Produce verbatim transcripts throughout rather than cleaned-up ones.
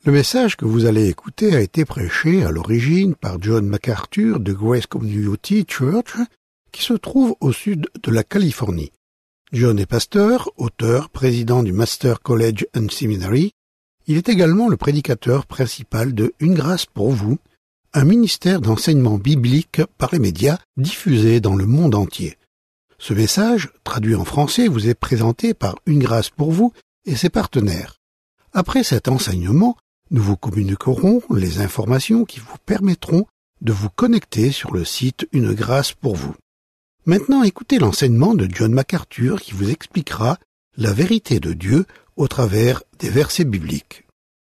Le message que vous allez écouter a été prêché à l'origine par John MacArthur de Grace Community Church, qui se trouve au sud de la Californie. John est pasteur, auteur, président du Master College and Seminary. Il est également le prédicateur principal de Une grâce pour vous, un ministère d'enseignement biblique par les médias diffusé dans le monde entier. Ce message, traduit en français, vous est présenté par Une grâce pour vous et ses partenaires. Après cet enseignement, nous vous communiquerons les informations qui vous permettront de vous connecter sur le site Une grâce pour vous. Maintenant, écoutez l'enseignement de John MacArthur qui vous expliquera la vérité de Dieu au travers des versets bibliques.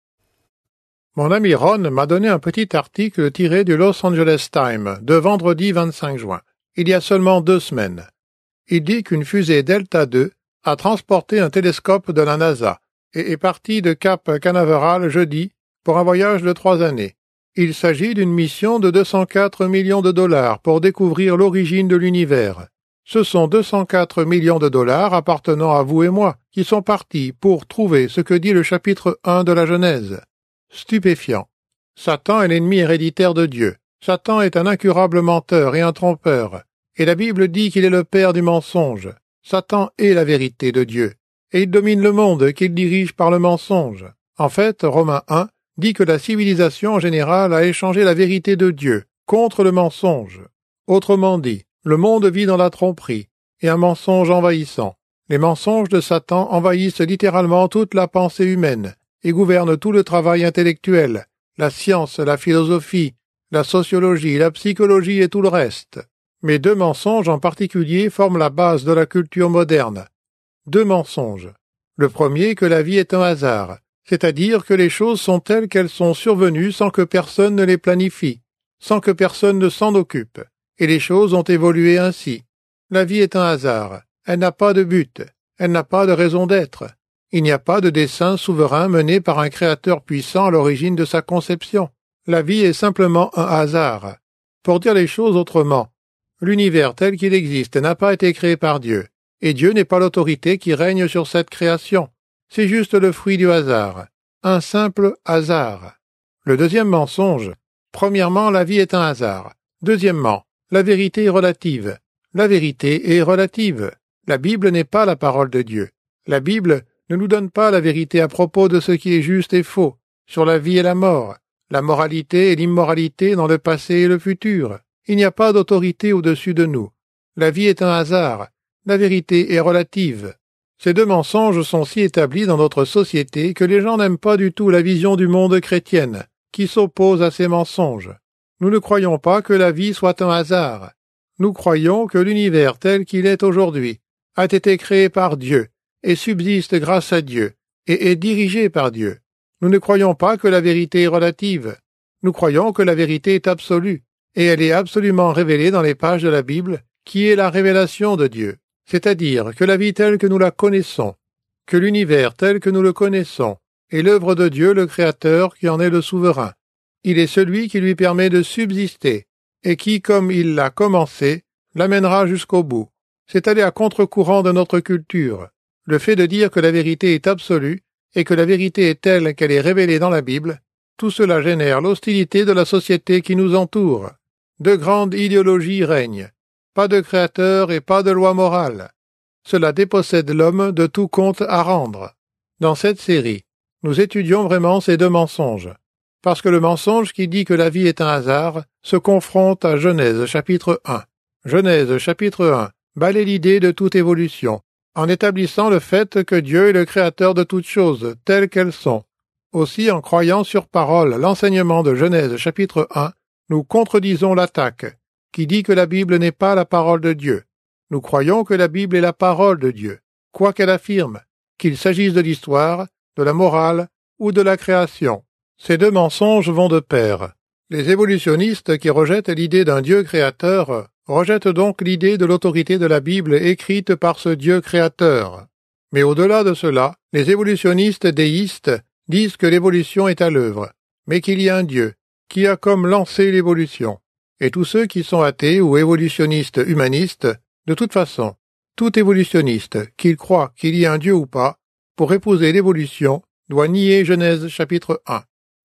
Mon ami Ron m'a donné un petit article tiré du Los Angeles Times de vendredi vingt-cinq juin, il y a seulement deux semaines. Il dit qu'une fusée Delta deux a transporté un télescope de la NASA et est partie de Cap Canaveral jeudi pour un voyage de trois années. Il s'agit d'une mission de deux cent quatre millions de dollars pour découvrir l'origine de l'univers. Ce sont deux cent quatre millions de dollars appartenant à vous et moi qui sont partis pour trouver ce que dit le chapitre un de la Genèse. Stupéfiant. Satan est l'ennemi héréditaire de Dieu. Satan est un incurable menteur et un trompeur. Et la Bible dit qu'il est le père du mensonge. Satan est la vérité de Dieu. Et il domine le monde qu'il dirige par le mensonge. En fait, Romains un dit que la civilisation en général a échangé la vérité de Dieu contre le mensonge. Autrement dit, le monde vit dans la tromperie et un mensonge envahissant. Les mensonges de Satan envahissent littéralement toute la pensée humaine et gouvernent tout le travail intellectuel, la science, la philosophie, la sociologie, la psychologie et tout le reste. Mais deux mensonges en particulier forment la base de la culture moderne. Deux mensonges. Le premier, que la vie est un hasard, c'est-à-dire que les choses sont telles qu'elles sont survenues sans que personne ne les planifie, sans que personne ne s'en occupe, et les choses ont évolué ainsi. La vie est un hasard, elle n'a pas de but, elle n'a pas de raison d'être. Il n'y a pas de dessein souverain mené par un créateur puissant à l'origine de sa conception. La vie est simplement un hasard. Pour dire les choses autrement, l'univers tel qu'il existe n'a pas été créé par Dieu, et Dieu n'est pas l'autorité qui règne sur cette création. C'est juste le fruit du hasard, un simple hasard. Le deuxième mensonge, premièrement, la vie est un hasard. Deuxièmement, la vérité est relative. La vérité est relative. La Bible n'est pas la parole de Dieu. La Bible ne nous donne pas la vérité à propos de ce qui est juste et faux, sur la vie et la mort, la moralité et l'immoralité dans le passé et le futur. Il n'y a pas d'autorité au-dessus de nous. La vie est un hasard. La vérité est relative. Ces deux mensonges sont si établis dans notre société que les gens n'aiment pas du tout la vision du monde chrétienne, qui s'oppose à ces mensonges. Nous ne croyons pas que la vie soit un hasard. Nous croyons que l'univers tel qu'il est aujourd'hui a été créé par Dieu et subsiste grâce à Dieu et est dirigé par Dieu. Nous ne croyons pas que la vérité est relative. Nous croyons que la vérité est absolue et elle est absolument révélée dans les pages de la Bible, qui est la révélation de Dieu. C'est-à-dire que la vie telle que nous la connaissons, que l'univers tel que nous le connaissons, est l'œuvre de Dieu le Créateur qui en est le souverain. Il est celui qui lui permet de subsister, et qui, comme il l'a commencé, l'amènera jusqu'au bout. C'est aller à contre-courant de notre culture. Le fait de dire que la vérité est absolue, et que la vérité est telle qu'elle est révélée dans la Bible, tout cela génère l'hostilité de la société qui nous entoure. De grandes idéologies règnent. Pas de créateur et pas de loi morale. Cela dépossède l'homme de tout compte à rendre. Dans cette série, nous étudions vraiment ces deux mensonges. Parce que le mensonge qui dit que la vie est un hasard se confronte à Genèse chapitre un. Genèse chapitre un balaie l'idée de toute évolution, en établissant le fait que Dieu est le créateur de toutes choses, telles qu'elles sont. Aussi, en croyant sur parole l'enseignement de Genèse chapitre un, nous contredisons l'attaque, qui dit que la Bible n'est pas la parole de Dieu. Nous croyons que la Bible est la parole de Dieu, quoi qu'elle affirme, qu'il s'agisse de l'histoire, de la morale ou de la création. Ces deux mensonges vont de pair. Les évolutionnistes qui rejettent l'idée d'un Dieu créateur rejettent donc l'idée de l'autorité de la Bible écrite par ce Dieu créateur. Mais au-delà de cela, les évolutionnistes déistes disent que l'évolution est à l'œuvre, mais qu'il y a un Dieu qui a comme lancé l'évolution. Et tous ceux qui sont athées ou évolutionnistes humanistes, de toute façon, tout évolutionniste, qu'il croit qu'il y a un Dieu ou pas, pour épouser l'évolution, doit nier Genèse chapitre un.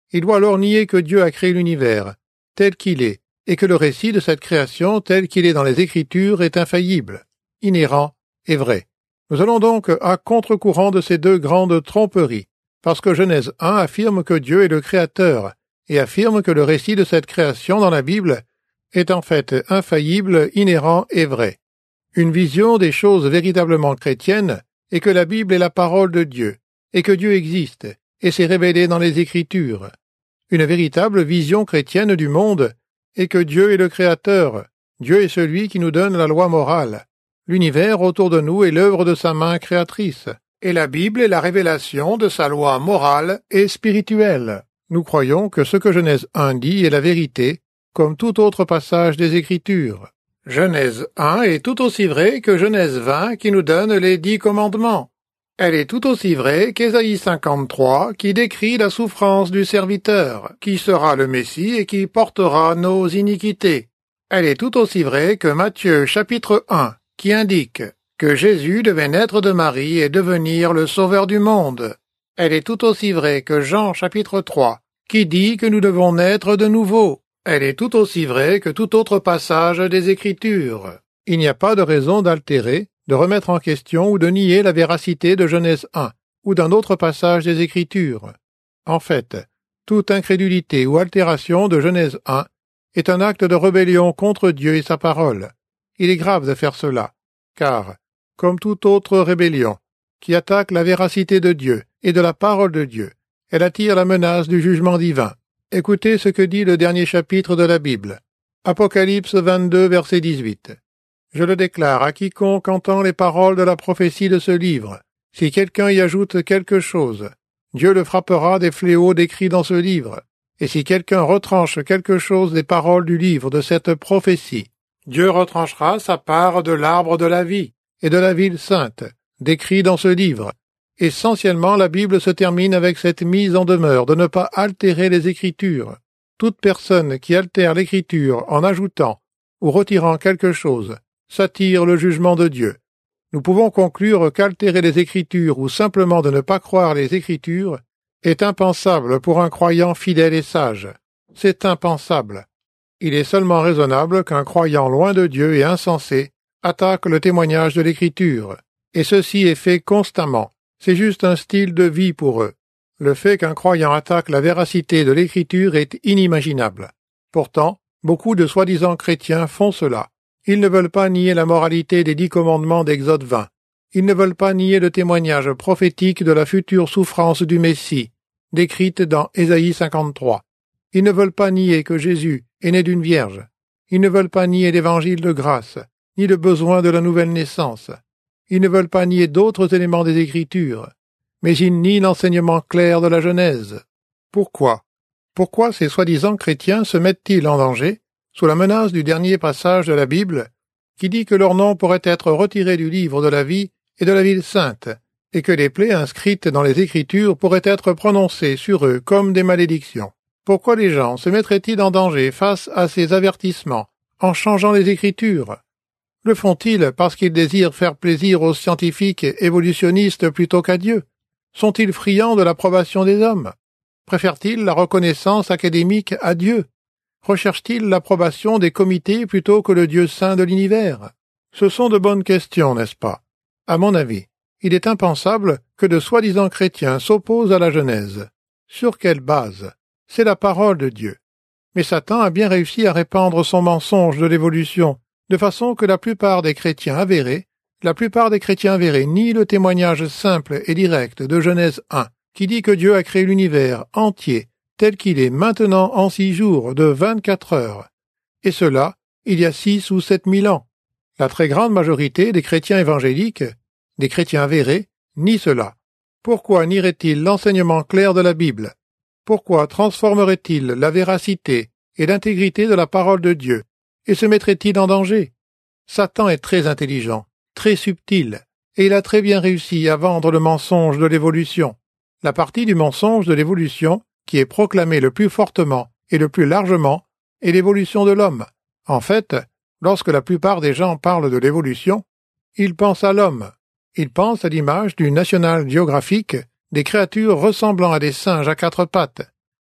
Il doit alors nier que Dieu a créé l'univers, tel qu'il est, et que le récit de cette création, tel qu'il est dans les Écritures, est infaillible, inhérent et vrai. Nous allons donc à contre-courant de ces deux grandes tromperies, parce que Genèse un affirme que Dieu est le Créateur, et affirme que le récit de cette création dans la Bible est en fait infaillible, inhérent et vrai. Une vision des choses véritablement chrétiennes est que la Bible est la parole de Dieu, et que Dieu existe, et s'est révélé dans les Écritures. Une véritable vision chrétienne du monde est que Dieu est le Créateur, Dieu est celui qui nous donne la loi morale. L'univers autour de nous est l'œuvre de sa main créatrice, et la Bible est la révélation de sa loi morale et spirituelle. Nous croyons que ce que Genèse un dit est la vérité, comme tout autre passage des Écritures. Genèse un est tout aussi vrai que Genèse vingt qui nous donne les dix commandements. Elle est tout aussi vraie qu'Ésaïe cinquante-trois qui décrit la souffrance du serviteur, qui sera le Messie et qui portera nos iniquités. Elle est tout aussi vraie que Matthieu chapitre un qui indique que Jésus devait naître de Marie et devenir le sauveur du monde. Elle est tout aussi vraie que Jean chapitre trois qui dit que nous devons naître de nouveau. Elle est tout aussi vraie que tout autre passage des Écritures. Il n'y a pas de raison d'altérer, de remettre en question ou de nier la véracité de Genèse un ou d'un autre passage des Écritures. En fait, toute incrédulité ou altération de Genèse un est un acte de rébellion contre Dieu et sa parole. Il est grave de faire cela, car, comme toute autre rébellion, qui attaque la véracité de Dieu et de la parole de Dieu, elle attire la menace du jugement divin. Écoutez ce que dit le dernier chapitre de la Bible. Apocalypse vingt-deux, verset dix-huit. Je le déclare à quiconque entend les paroles de la prophétie de ce livre. Si quelqu'un y ajoute quelque chose, Dieu le frappera des fléaux décrits dans ce livre. Et si quelqu'un retranche quelque chose des paroles du livre de cette prophétie, Dieu retranchera sa part de l'arbre de la vie et de la ville sainte, décrit dans ce livre. Essentiellement, la Bible se termine avec cette mise en demeure de ne pas altérer les Écritures. Toute personne qui altère l'Écriture en ajoutant ou retirant quelque chose s'attire le jugement de Dieu. Nous pouvons conclure qu'altérer les Écritures ou simplement de ne pas croire les Écritures est impensable pour un croyant fidèle et sage. C'est impensable. Il est seulement raisonnable qu'un croyant loin de Dieu et insensé attaque le témoignage de l'Écriture. Et ceci est fait constamment. C'est juste un style de vie pour eux. Le fait qu'un croyant attaque la véracité de l'Écriture est inimaginable. Pourtant, beaucoup de soi-disant chrétiens font cela. Ils ne veulent pas nier la moralité des dix commandements d'Exode vingt. Ils ne veulent pas nier le témoignage prophétique de la future souffrance du Messie, décrite dans Ésaïe cinquante-trois. Ils ne veulent pas nier que Jésus est né d'une vierge. Ils ne veulent pas nier l'évangile de grâce, ni le besoin de la nouvelle naissance. Ils ne veulent pas nier d'autres éléments des Écritures, mais ils nient l'enseignement clair de la Genèse. Pourquoi? Pourquoi ces soi-disant chrétiens se mettent-ils en danger, sous la menace du dernier passage de la Bible, qui dit que leur nom pourrait être retiré du livre de la vie et de la ville sainte, et que les plaies inscrites dans les Écritures pourraient être prononcées sur eux comme des malédictions? Pourquoi les gens se mettraient-ils en danger face à ces avertissements, en changeant les Écritures? Le font-ils parce qu'ils désirent faire plaisir aux scientifiques évolutionnistes plutôt qu'à Dieu? Sont-ils friands de l'approbation des hommes? Préfèrent-ils la reconnaissance académique à Dieu? Recherchent-ils l'approbation des comités plutôt que le Dieu saint de l'univers? Ce sont de bonnes questions, n'est-ce pas? À mon avis, il est impensable que de soi-disant chrétiens s'opposent à la Genèse. Sur quelle base? C'est la parole de Dieu. Mais Satan a bien réussi à répandre son mensonge de l'évolution, de façon que la plupart des chrétiens avérés, la plupart des chrétiens avérés nient le témoignage simple et direct de Genèse un, qui dit que Dieu a créé l'univers entier, tel qu'il est maintenant en six jours de vingt-quatre heures, et cela, il y a six ou sept mille ans. La très grande majorité des chrétiens évangéliques, des chrétiens avérés, nient cela. Pourquoi nierait-il l'enseignement clair de la Bible? Pourquoi transformerait-il la véracité et l'intégrité de la parole de Dieu, et se mettrait-il en danger? Satan est très intelligent, très subtil, et il a très bien réussi à vendre le mensonge de l'évolution. La partie du mensonge de l'évolution qui est proclamée le plus fortement et le plus largement est l'évolution de l'homme. En fait, lorsque la plupart des gens parlent de l'évolution, ils pensent à l'homme. Ils pensent à l'image du National Geographic des créatures ressemblant à des singes à quatre pattes,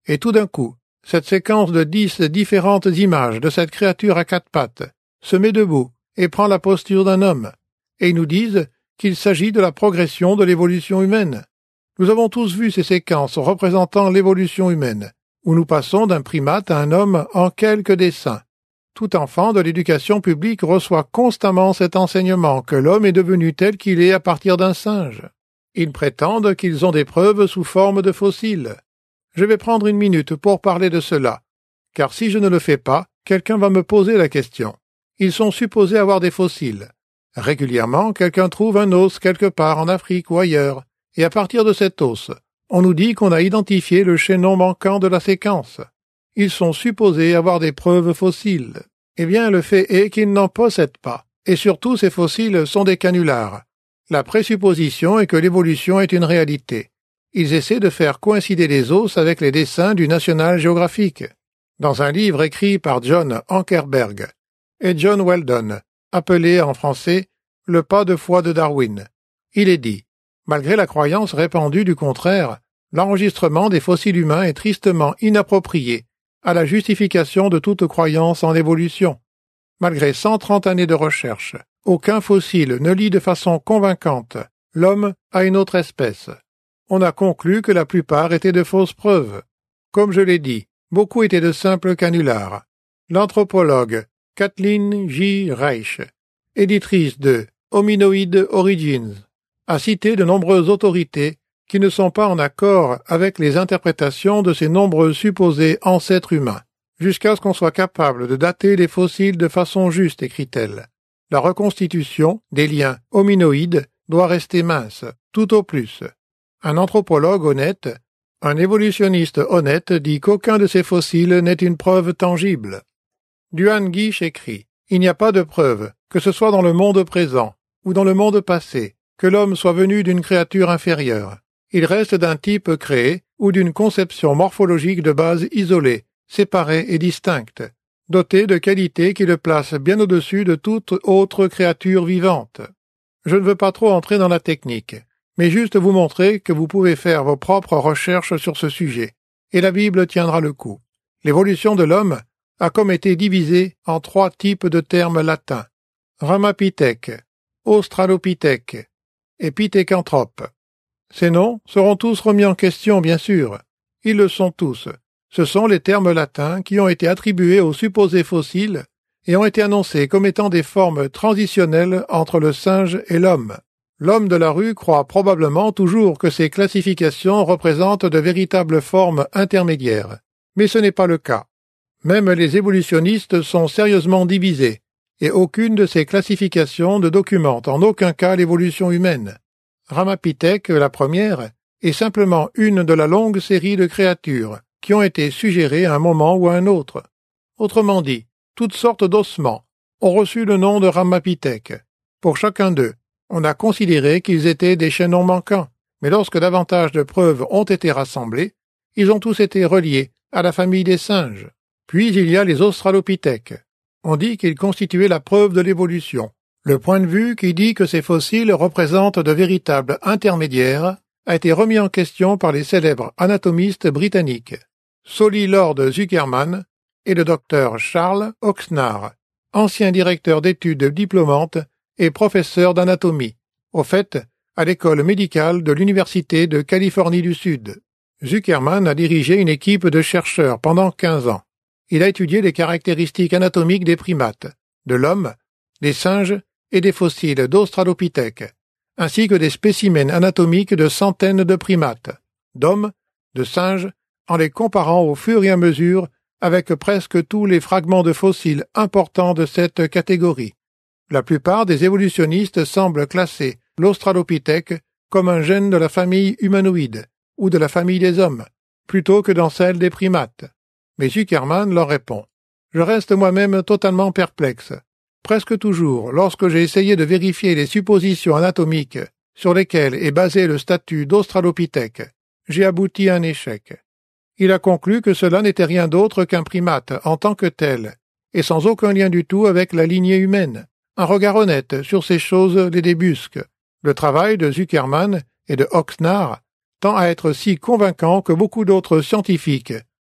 Et tout d'un coup, cette séquence de dix différentes images de cette créature à quatre pattes se met debout et prend la posture d'un homme, et ils nous disent qu'il s'agit de la progression de l'évolution humaine. Nous avons tous vu ces séquences représentant l'évolution humaine, où nous passons d'un primate à un homme en quelques dessins. Tout enfant de l'éducation publique reçoit constamment cet enseignement que l'homme est devenu tel qu'il est à partir d'un singe. Ils prétendent qu'ils ont des preuves sous forme de fossiles. Je vais prendre une minute pour parler de cela, car si je ne le fais pas, quelqu'un va me poser la question. Ils sont supposés avoir des fossiles. Régulièrement, quelqu'un trouve un os quelque part en Afrique ou ailleurs, et à partir de cet os, on nous dit qu'on a identifié le chaînon manquant de la séquence. Ils sont supposés avoir des preuves fossiles. Eh bien, le fait est qu'ils n'en possèdent pas, et surtout ces fossiles sont des canulars. La présupposition est que l'évolution est une réalité. Ils essaient de faire coïncider les os avec les dessins du National Geographic. Dans un livre écrit par John Ankerberg et John Weldon, appelé en français « Le pas de foi de Darwin », il est dit, malgré la croyance répandue du contraire, l'enregistrement des fossiles humains est tristement inapproprié à la justification de toute croyance en l'évolution. Malgré cent trente années de recherche, aucun fossile ne lie de façon convaincante l'homme à une autre espèce. On a conclu que la plupart étaient de fausses preuves. Comme je l'ai dit, beaucoup étaient de simples canulars. L'anthropologue Kathleen J. Reich, éditrice de Hominoid Origins, a cité de nombreuses autorités qui ne sont pas en accord avec les interprétations de ces nombreux supposés ancêtres humains, jusqu'à ce qu'on soit capable de dater les fossiles de façon juste, écrit-elle. La reconstitution des liens hominoïdes doit rester mince, tout au plus. Un anthropologue honnête, un évolutionniste honnête dit qu'aucun de ces fossiles n'est une preuve tangible. Duane Gish écrit « Il n'y a pas de preuve, que ce soit dans le monde présent ou dans le monde passé, que l'homme soit venu d'une créature inférieure. Il reste d'un type créé ou d'une conception morphologique de base isolée, séparée et distincte, dotée de qualités qui le placent bien au-dessus de toute autre créature vivante. Je ne veux pas trop entrer dans la technique, mais juste vous montrer que vous pouvez faire vos propres recherches sur ce sujet, et la Bible tiendra le coup. L'évolution de l'homme a comme été divisée en trois types de termes latins, Ramapithèque, Australopithèque et Pithécanthrope. Ces noms seront tous remis en question, bien sûr. Ils le sont tous. Ce sont les termes latins qui ont été attribués aux supposés fossiles et ont été annoncés comme étant des formes transitionnelles entre le singe et l'homme. L'homme de la rue croit probablement toujours que ces classifications représentent de véritables formes intermédiaires. Mais ce n'est pas le cas. Même les évolutionnistes sont sérieusement divisés, et aucune de ces classifications ne documente en aucun cas l'évolution humaine. Ramapithèque, la première, est simplement une de la longue série de créatures qui ont été suggérées à un moment ou à un autre. Autrement dit, toutes sortes d'ossements ont reçu le nom de Ramapithèque. Pour chacun d'eux, on a considéré qu'ils étaient des chaînons manquants, mais lorsque davantage de preuves ont été rassemblées, ils ont tous été reliés à la famille des singes. Puis il y a les australopithèques. On dit qu'ils constituaient la preuve de l'évolution. Le point de vue qui dit que ces fossiles représentent de véritables intermédiaires a été remis en question par les célèbres anatomistes britanniques, Solly Lord Zuckerman et le docteur Charles Oxnard, ancien directeur d'études diplômante et professeur d'anatomie, au fait, à l'école médicale de l'Université de Californie du Sud. Zuckerman a dirigé une équipe de chercheurs pendant quinze ans. Il a étudié les caractéristiques anatomiques des primates, de l'homme, des singes et des fossiles d'Australopithèques, ainsi que des spécimens anatomiques de centaines de primates, d'hommes, de singes, en les comparant au fur et à mesure avec presque tous les fragments de fossiles importants de cette catégorie. La plupart des évolutionnistes semblent classer l'Australopithèque comme un gène de la famille humanoïde ou de la famille des hommes, plutôt que dans celle des primates. Mais Zuckerman leur répond « Je reste moi-même totalement perplexe. Presque toujours, lorsque j'ai essayé de vérifier les suppositions anatomiques sur lesquelles est basé le statut d'Australopithèque, j'ai abouti à un échec. » Il a conclu que cela n'était rien d'autre qu'un primate en tant que tel, et sans aucun lien du tout avec la lignée humaine. Un regard honnête sur ces choses les débusque. Le travail de Zuckerman et de Oxnard tend à être si convaincant que beaucoup d'autres scientifiques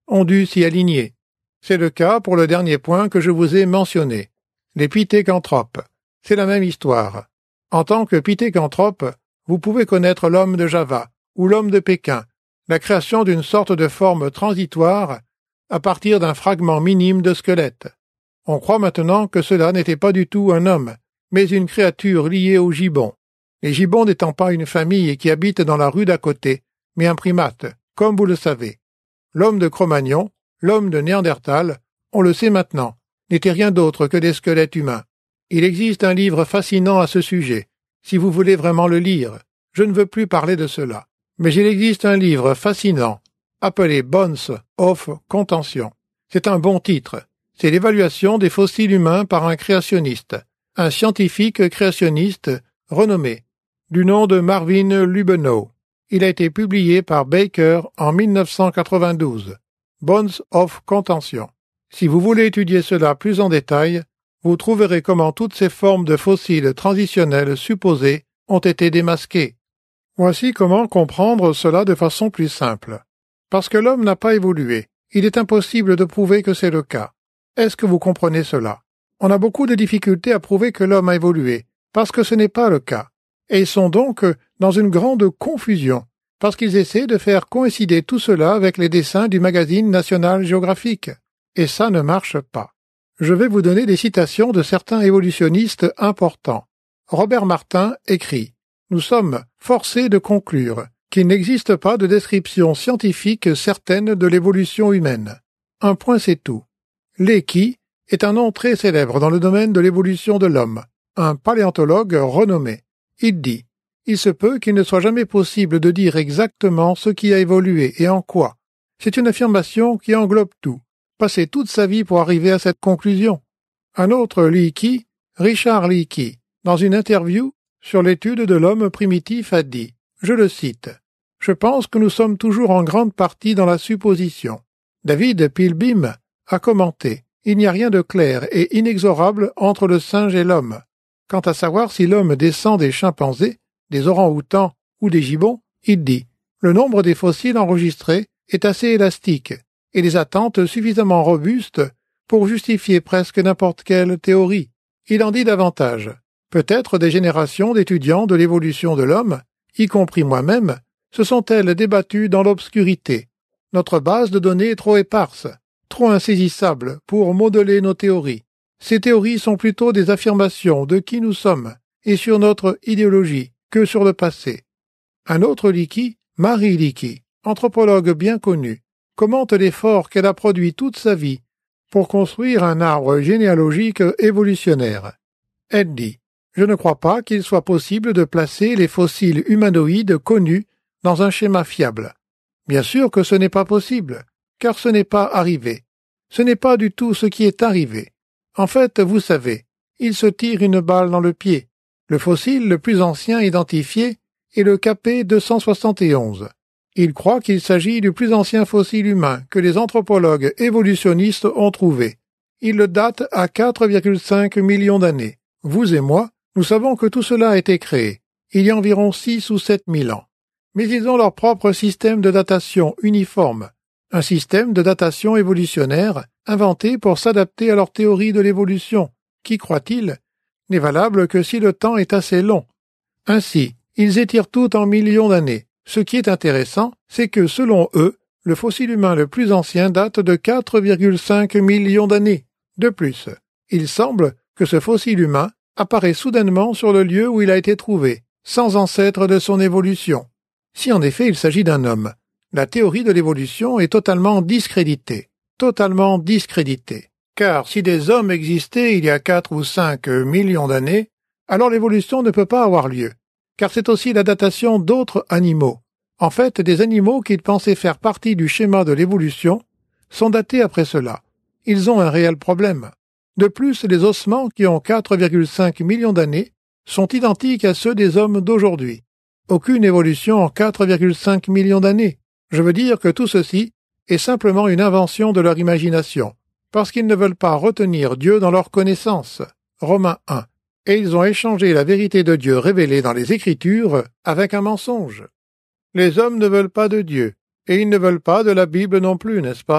ont dû s'y aligner. C'est le cas pour le dernier point que je vous ai mentionné, les pithécanthropes. C'est la même histoire. En tant que pithécanthrope, vous pouvez connaître l'homme de Java ou l'homme de Pékin, la création d'une sorte de forme transitoire à partir d'un fragment minime de squelette. On croit maintenant que cela n'était pas du tout un homme, mais une créature liée aux gibbons. Les gibbons n'étant pas une famille qui habite dans la rue d'à côté, mais un primate, comme vous le savez. L'homme de Cro-Magnon, l'homme de Néandertal, on le sait maintenant, n'était rien d'autre que des squelettes humains. Il existe un livre fascinant à ce sujet, si vous voulez vraiment le lire. Je ne veux plus parler de cela. Mais il existe un livre fascinant, appelé Bones of Contention. C'est un bon titre. C'est l'évaluation des fossiles humains par un créationniste, un scientifique créationniste renommé, du nom de Marvin Lubenow. Il a été publié par Baker en mille neuf cent quatre-vingt-douze. Bones of Contention. Si vous voulez étudier cela plus en détail, vous trouverez comment toutes ces formes de fossiles transitionnels supposés ont été démasquées. Voici comment comprendre cela de façon plus simple. Parce que l'homme n'a pas évolué, il est impossible de prouver que c'est le cas. Est-ce que vous comprenez cela? On a beaucoup de difficultés à prouver que l'homme a évolué, parce que ce n'est pas le cas. Et ils sont donc dans une grande confusion, parce qu'ils essaient de faire coïncider tout cela avec les dessins du magazine National Geographic. Et ça ne marche pas. Je vais vous donner des citations de certains évolutionnistes importants. Robert Martin écrit « Nous sommes forcés de conclure qu'il n'existe pas de description scientifique certaine de l'évolution humaine. Un point c'est tout. Leakey est un nom très célèbre dans le domaine de l'évolution de l'homme, un paléontologue renommé. Il dit « Il se peut qu'il ne soit jamais possible de dire exactement ce qui a évolué et en quoi. C'est une affirmation qui englobe tout. Passer toute sa vie pour arriver à cette conclusion. » Un autre Leakey, Richard Leakey, dans une interview sur l'étude de l'homme primitif a dit, je le cite, « Je pense que nous sommes toujours en grande partie dans la supposition. » David Pilbeam a commenté, « Il n'y a rien de clair et inexorable entre le singe et l'homme. Quant à savoir si l'homme descend des chimpanzés, des orang-outans ou des gibbons, il dit, le nombre des fossiles enregistrés est assez élastique et les attentes suffisamment robustes pour justifier presque n'importe quelle théorie. Il en dit davantage. Peut-être des générations d'étudiants de l'évolution de l'homme, y compris moi-même, se sont-elles débattues dans l'obscurité. Notre base de données est trop éparse, trop insaisissable pour modeler nos théories. Ces théories sont plutôt des affirmations de qui nous sommes et sur notre idéologie que sur le passé. Un autre Leakey, Mary Leakey, anthropologue bien connue, commente l'effort qu'elle a produit toute sa vie pour construire un arbre généalogique évolutionnaire. Elle dit « Je ne crois pas qu'il soit possible de placer les fossiles humanoïdes connus dans un schéma fiable. Bien sûr que ce n'est pas possible, car ce n'est pas arrivé. Ce n'est pas du tout ce qui est arrivé. En fait, vous savez, il se tire une balle dans le pied. Le fossile le plus ancien identifié est le K P deux cent soixante et onze. Il croit qu'il s'agit du plus ancien fossile humain que les anthropologues évolutionnistes ont trouvé. Il le date à quatre virgule cinq millions d'années. Vous et moi, nous savons que tout cela a été créé, il y a environ six ou sept mille ans. Mais ils ont leur propre système de datation uniforme, un système de datation évolutionnaire inventé pour s'adapter à leur théorie de l'évolution, qui, croit-il, n'est valable que si le temps est assez long. Ainsi, ils étirent tout en millions d'années. Ce qui est intéressant, c'est que, selon eux, le fossile humain le plus ancien date de quatre virgule cinq millions d'années. De plus, il semble que ce fossile humain apparaît soudainement sur le lieu où il a été trouvé, sans ancêtre de son évolution. Si en effet il s'agit d'un homme, la théorie de l'évolution est totalement discréditée. Totalement discréditée. Car si des hommes existaient il y a quatre ou cinq millions d'années, alors l'évolution ne peut pas avoir lieu. Car c'est aussi la datation d'autres animaux. En fait, des animaux qu'ils pensaient faire partie du schéma de l'évolution sont datés après cela. Ils ont un réel problème. De plus, les ossements qui ont quatre virgule cinq millions d'années sont identiques à ceux des hommes d'aujourd'hui. Aucune évolution en quatre virgule cinq millions d'années. Je veux dire que tout ceci est simplement une invention de leur imagination, parce qu'ils ne veulent pas retenir Dieu dans leur connaissance. Romains un. Et ils ont échangé la vérité de Dieu révélée dans les Écritures avec un mensonge. Les hommes ne veulent pas de Dieu, et ils ne veulent pas de la Bible non plus, n'est-ce pas?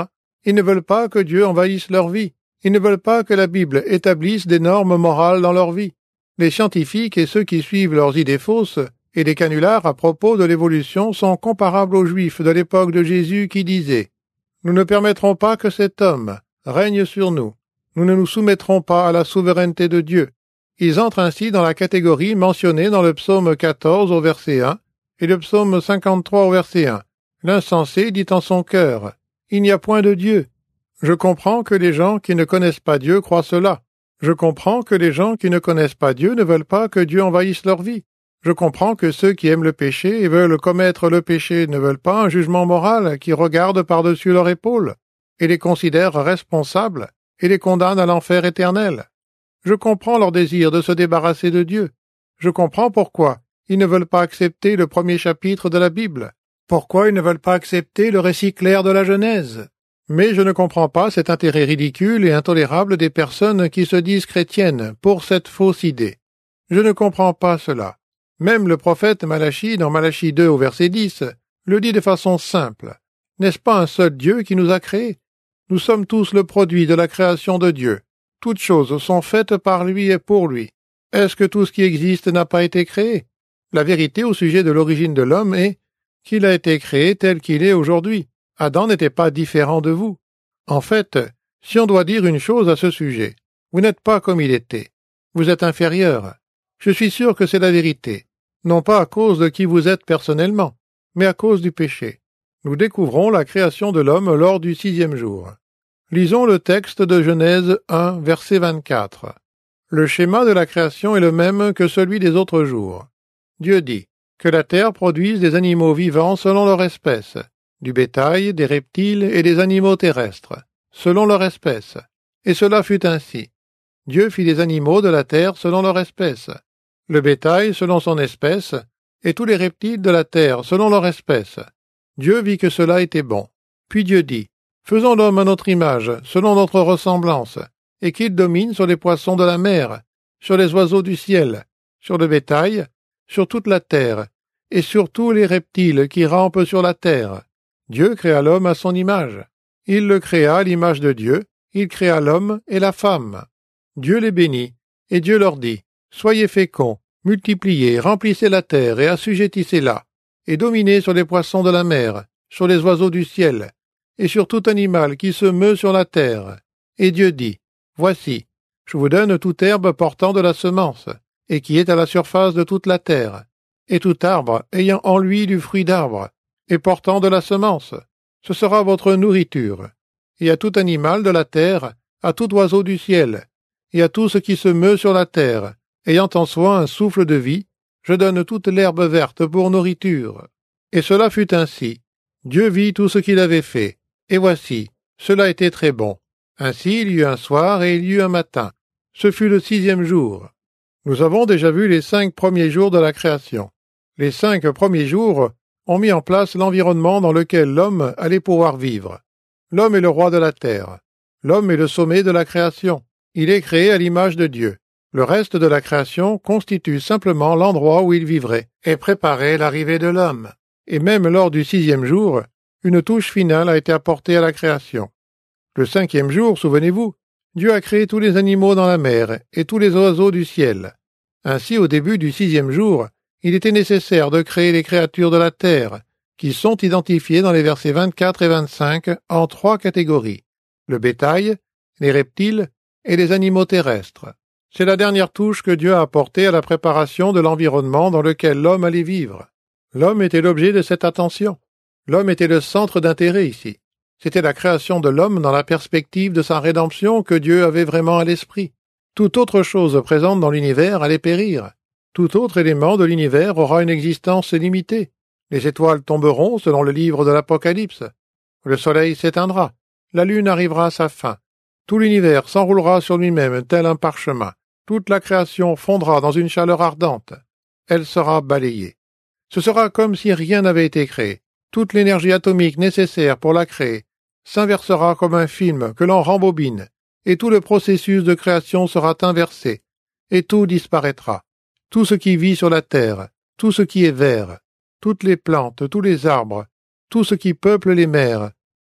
Ils ne veulent pas que Dieu envahisse leur vie. Ils ne veulent pas que la Bible établisse des normes morales dans leur vie. Les scientifiques et ceux qui suivent leurs idées fausses et les canulars à propos de l'évolution sont comparables aux Juifs de l'époque de Jésus qui disaient « Nous ne permettrons pas que cet homme règne sur nous. Nous ne nous soumettrons pas à la souveraineté de Dieu. » Ils entrent ainsi dans la catégorie mentionnée dans le psaume quatorze au verset un et le psaume cinquante-trois au verset un. L'insensé dit en son cœur « Il n'y a point de Dieu. » Je comprends que les gens qui ne connaissent pas Dieu croient cela. Je comprends que les gens qui ne connaissent pas Dieu ne veulent pas que Dieu envahisse leur vie. Je comprends que ceux qui aiment le péché et veulent commettre le péché ne veulent pas un jugement moral qui regarde par-dessus leur épaule et les considère responsables et les condamne à l'enfer éternel. Je comprends leur désir de se débarrasser de Dieu. Je comprends pourquoi ils ne veulent pas accepter le premier chapitre de la Bible, pourquoi ils ne veulent pas accepter le récit clair de la Genèse. Mais je ne comprends pas cet intérêt ridicule et intolérable des personnes qui se disent chrétiennes pour cette fausse idée. Je ne comprends pas cela. Même le prophète Malachie, dans Malachie deux au verset dix, le dit de façon simple. N'est-ce pas un seul Dieu qui nous a créés? Nous sommes tous le produit de la création de Dieu. Toutes choses sont faites par lui et pour lui. Est-ce que tout ce qui existe n'a pas été créé? La vérité au sujet de l'origine de l'homme est qu'il a été créé tel qu'il est aujourd'hui. Adam n'était pas différent de vous. En fait, si on doit dire une chose à ce sujet, vous n'êtes pas comme il était. Vous êtes inférieur. Je suis sûr que c'est la vérité, non pas à cause de qui vous êtes personnellement, mais à cause du péché. Nous découvrons la création de l'homme lors du sixième jour. Lisons le texte de Genèse un, verset vingt-quatre. Le schéma de la création est le même que celui des autres jours. Dieu dit que la terre produise des animaux vivants selon leur espèce, du bétail, des reptiles et des animaux terrestres, selon leur espèce. Et cela fut ainsi. Dieu fit des animaux de la terre selon leur espèce, le bétail selon son espèce, et tous les reptiles de la terre selon leur espèce. Dieu vit que cela était bon. Puis Dieu dit, faisons l'homme à notre image, selon notre ressemblance, et qu'il domine sur les poissons de la mer, sur les oiseaux du ciel, sur le bétail, sur toute la terre, et sur tous les reptiles qui rampent sur la terre. Dieu créa l'homme à son image. Il le créa à l'image de Dieu, il créa l'homme et la femme. Dieu les bénit, et Dieu leur dit, soyez féconds, multipliez, remplissez la terre et assujettissez-la, et dominez sur les poissons de la mer, sur les oiseaux du ciel, et sur tout animal qui se meut sur la terre. Et Dieu dit, voici, je vous donne toute herbe portant de la semence, et qui est à la surface de toute la terre, et tout arbre ayant en lui du fruit d'arbre, et portant de la semence. Ce sera votre nourriture. Et à tout animal de la terre, à tout oiseau du ciel, et à tout ce qui se meut sur la terre, ayant en soi un souffle de vie, je donne toute l'herbe verte pour nourriture. Et cela fut ainsi. Dieu vit tout ce qu'il avait fait, et voici, cela était très bon. Ainsi il y eut un soir et il y eut un matin. Ce fut le sixième jour. Nous avons déjà vu les cinq premiers jours de la création. Les cinq premiers jours ont mis en place l'environnement dans lequel l'homme allait pouvoir vivre. L'homme est le roi de la terre. L'homme est le sommet de la création. Il est créé à l'image de Dieu. Le reste de la création constitue simplement l'endroit où il vivrait et préparait l'arrivée de l'homme. Et même lors du sixième jour, une touche finale a été apportée à la création. Le cinquième jour, souvenez-vous, Dieu a créé tous les animaux dans la mer et tous les oiseaux du ciel. Ainsi, au début du sixième jour, il était nécessaire de créer les créatures de la terre, qui sont identifiées dans les versets vingt-quatre et vingt-cinq en trois catégories, le bétail, les reptiles et les animaux terrestres. C'est la dernière touche que Dieu a apportée à la préparation de l'environnement dans lequel l'homme allait vivre. L'homme était l'objet de cette attention. L'homme était le centre d'intérêt ici. C'était la création de l'homme dans la perspective de sa rédemption que Dieu avait vraiment à l'esprit. Toute autre chose présente dans l'univers allait périr. Tout autre élément de l'univers aura une existence limitée. Les étoiles tomberont selon le livre de l'Apocalypse. Le soleil s'éteindra. La lune arrivera à sa fin. Tout l'univers s'enroulera sur lui-même tel un parchemin. Toute la création fondra dans une chaleur ardente. Elle sera balayée. Ce sera comme si rien n'avait été créé. Toute l'énergie atomique nécessaire pour la créer s'inversera comme un film que l'on rembobine, et tout le processus de création sera inversé, et tout disparaîtra. Tout ce qui vit sur la terre, tout ce qui est vert, toutes les plantes, tous les arbres, tout ce qui peuple les mers,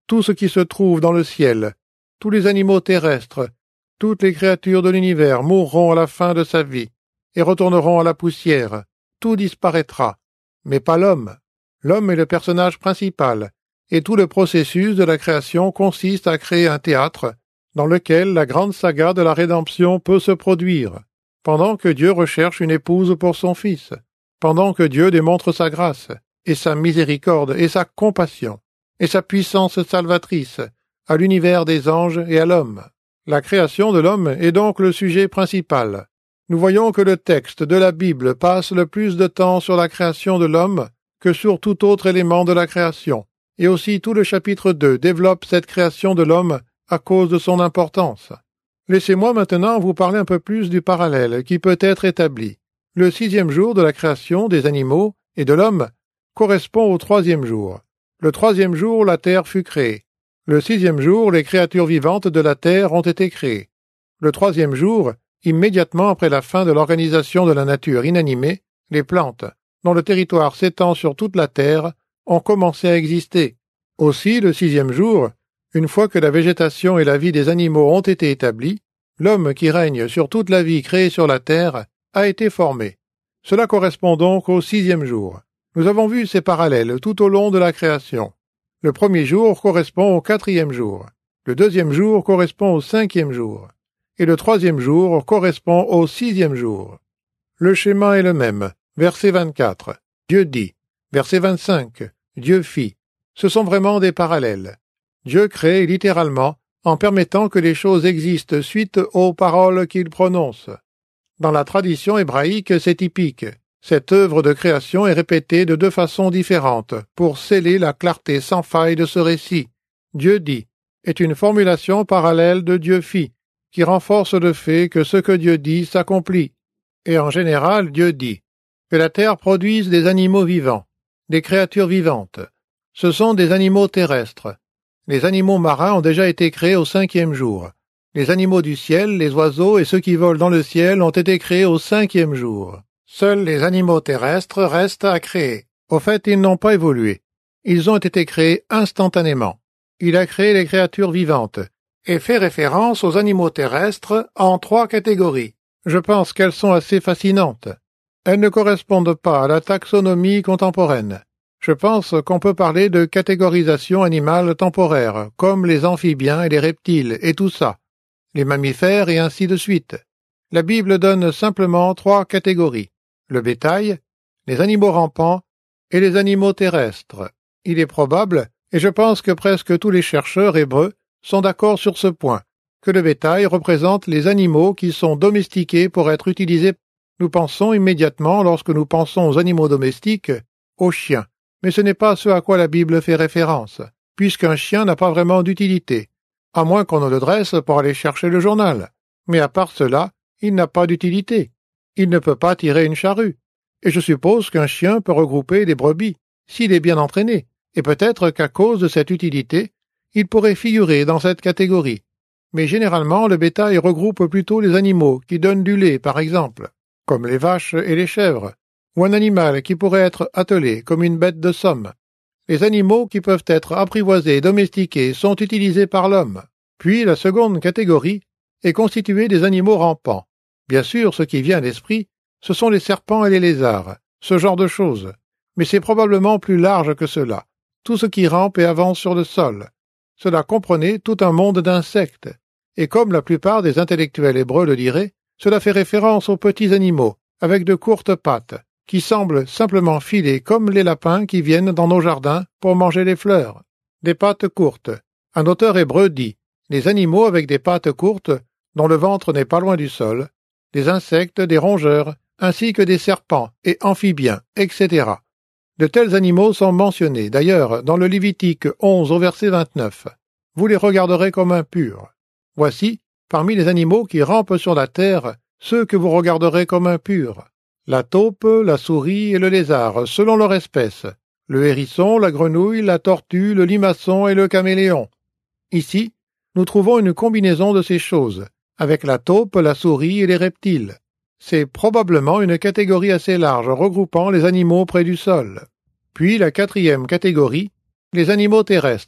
tout ce qui se trouve dans le ciel, tous les animaux terrestres, toutes les créatures de l'univers mourront à la fin de sa vie et retourneront à la poussière. Tout disparaîtra, mais pas l'homme. L'homme est le personnage principal, et tout le processus de la création consiste à créer un théâtre dans lequel la grande saga de la rédemption peut se produire, pendant que Dieu recherche une épouse pour son Fils, pendant que Dieu démontre sa grâce, et sa miséricorde, et sa compassion, et sa puissance salvatrice, à l'univers des anges et à l'homme. La création de l'homme est donc le sujet principal. Nous voyons que le texte de la Bible passe le plus de temps sur la création de l'homme que sur tout autre élément de la création, et aussi tout le chapitre deux développe cette création de l'homme à cause de son importance. Laissez-moi maintenant vous parler un peu plus du parallèle qui peut être établi. Le sixième jour de la création des animaux et de l'homme correspond au troisième jour. Le troisième jour, la terre fut créée. Le sixième jour, les créatures vivantes de la terre ont été créées. Le troisième jour, immédiatement après la fin de l'organisation de la nature inanimée, les plantes, dont le territoire s'étend sur toute la terre, ont commencé à exister. Aussi, le sixième jour, une fois que la végétation et la vie des animaux ont été établies, l'homme qui règne sur toute la vie créée sur la terre a été formé. Cela correspond donc au sixième jour. Nous avons vu ces parallèles tout au long de la création. Le premier jour correspond au quatrième jour. Le deuxième jour correspond au cinquième jour. Et le troisième jour correspond au sixième jour. Le schéma est le même. Verset vingt-quatre. Dieu dit. Verset vingt-cinq. Dieu fit. Ce sont vraiment des parallèles. Dieu crée littéralement en permettant que les choses existent suite aux paroles qu'il prononce. Dans la tradition hébraïque, c'est typique. Cette œuvre de création est répétée de deux façons différentes pour sceller la clarté sans faille de ce récit. Dieu dit est une formulation parallèle de Dieu fit, qui renforce le fait que ce que Dieu dit s'accomplit. Et en général, Dieu dit que la terre produise des animaux vivants, des créatures vivantes. Ce sont des animaux terrestres. Les animaux marins ont déjà été créés au cinquième jour. Les animaux du ciel, les oiseaux et ceux qui volent dans le ciel ont été créés au cinquième jour. Seuls les animaux terrestres restent à créer. Au fait, ils n'ont pas évolué. Ils ont été créés instantanément. Il a créé les créatures vivantes et fait référence aux animaux terrestres en trois catégories. Je pense qu'elles sont assez fascinantes. Elles ne correspondent pas à la taxonomie contemporaine. Je pense qu'on peut parler de catégorisation animale temporaire, comme les amphibiens et les reptiles et tout ça, les mammifères et ainsi de suite. La Bible donne simplement trois catégories, le bétail, les animaux rampants et les animaux terrestres. Il est probable, et je pense que presque tous les chercheurs hébreux sont d'accord sur ce point, que le bétail représente les animaux qui sont domestiqués pour être utilisés. Nous pensons immédiatement, lorsque nous pensons aux animaux domestiques, aux chiens. Mais ce n'est pas ce à quoi la Bible fait référence, puisqu'un chien n'a pas vraiment d'utilité, à moins qu'on ne le dresse pour aller chercher le journal. Mais à part cela, il n'a pas d'utilité. Il ne peut pas tirer une charrue. Et je suppose qu'un chien peut regrouper des brebis, s'il est bien entraîné, et peut-être qu'à cause de cette utilité, il pourrait figurer dans cette catégorie. Mais généralement, le bétail regroupe plutôt les animaux qui donnent du lait, par exemple, comme les vaches et les chèvres, ou un animal qui pourrait être attelé comme une bête de somme. Les animaux qui peuvent être apprivoisés et domestiqués sont utilisés par l'homme. Puis la seconde catégorie est constituée des animaux rampants. Bien sûr, ce qui vient à l'esprit, ce sont les serpents et les lézards, ce genre de choses. Mais c'est probablement plus large que cela. Tout ce qui rampe et avance sur le sol. Cela comprenait tout un monde d'insectes. Et comme la plupart des intellectuels hébreux le diraient, cela fait référence aux petits animaux, avec de courtes pattes, qui semblent simplement filer comme les lapins qui viennent dans nos jardins pour manger les fleurs. Des pattes courtes. Un auteur hébreu dit « les animaux avec des pattes courtes, dont le ventre n'est pas loin du sol, des insectes, des rongeurs, ainsi que des serpents et amphibiens, et cetera. De tels animaux sont mentionnés, d'ailleurs, dans le Lévitique onze au verset vingt-neuf. Vous les regarderez comme impurs. Voici, parmi les animaux qui rampent sur la terre, ceux que vous regarderez comme impurs. La taupe, la souris et le lézard, selon leur espèce, le hérisson, la grenouille, la tortue, le limaçon et le caméléon. Ici, nous trouvons une combinaison de ces choses, avec la taupe, la souris et les reptiles. C'est probablement une catégorie assez large regroupant les animaux près du sol. Puis la quatrième catégorie, les animaux terrestres.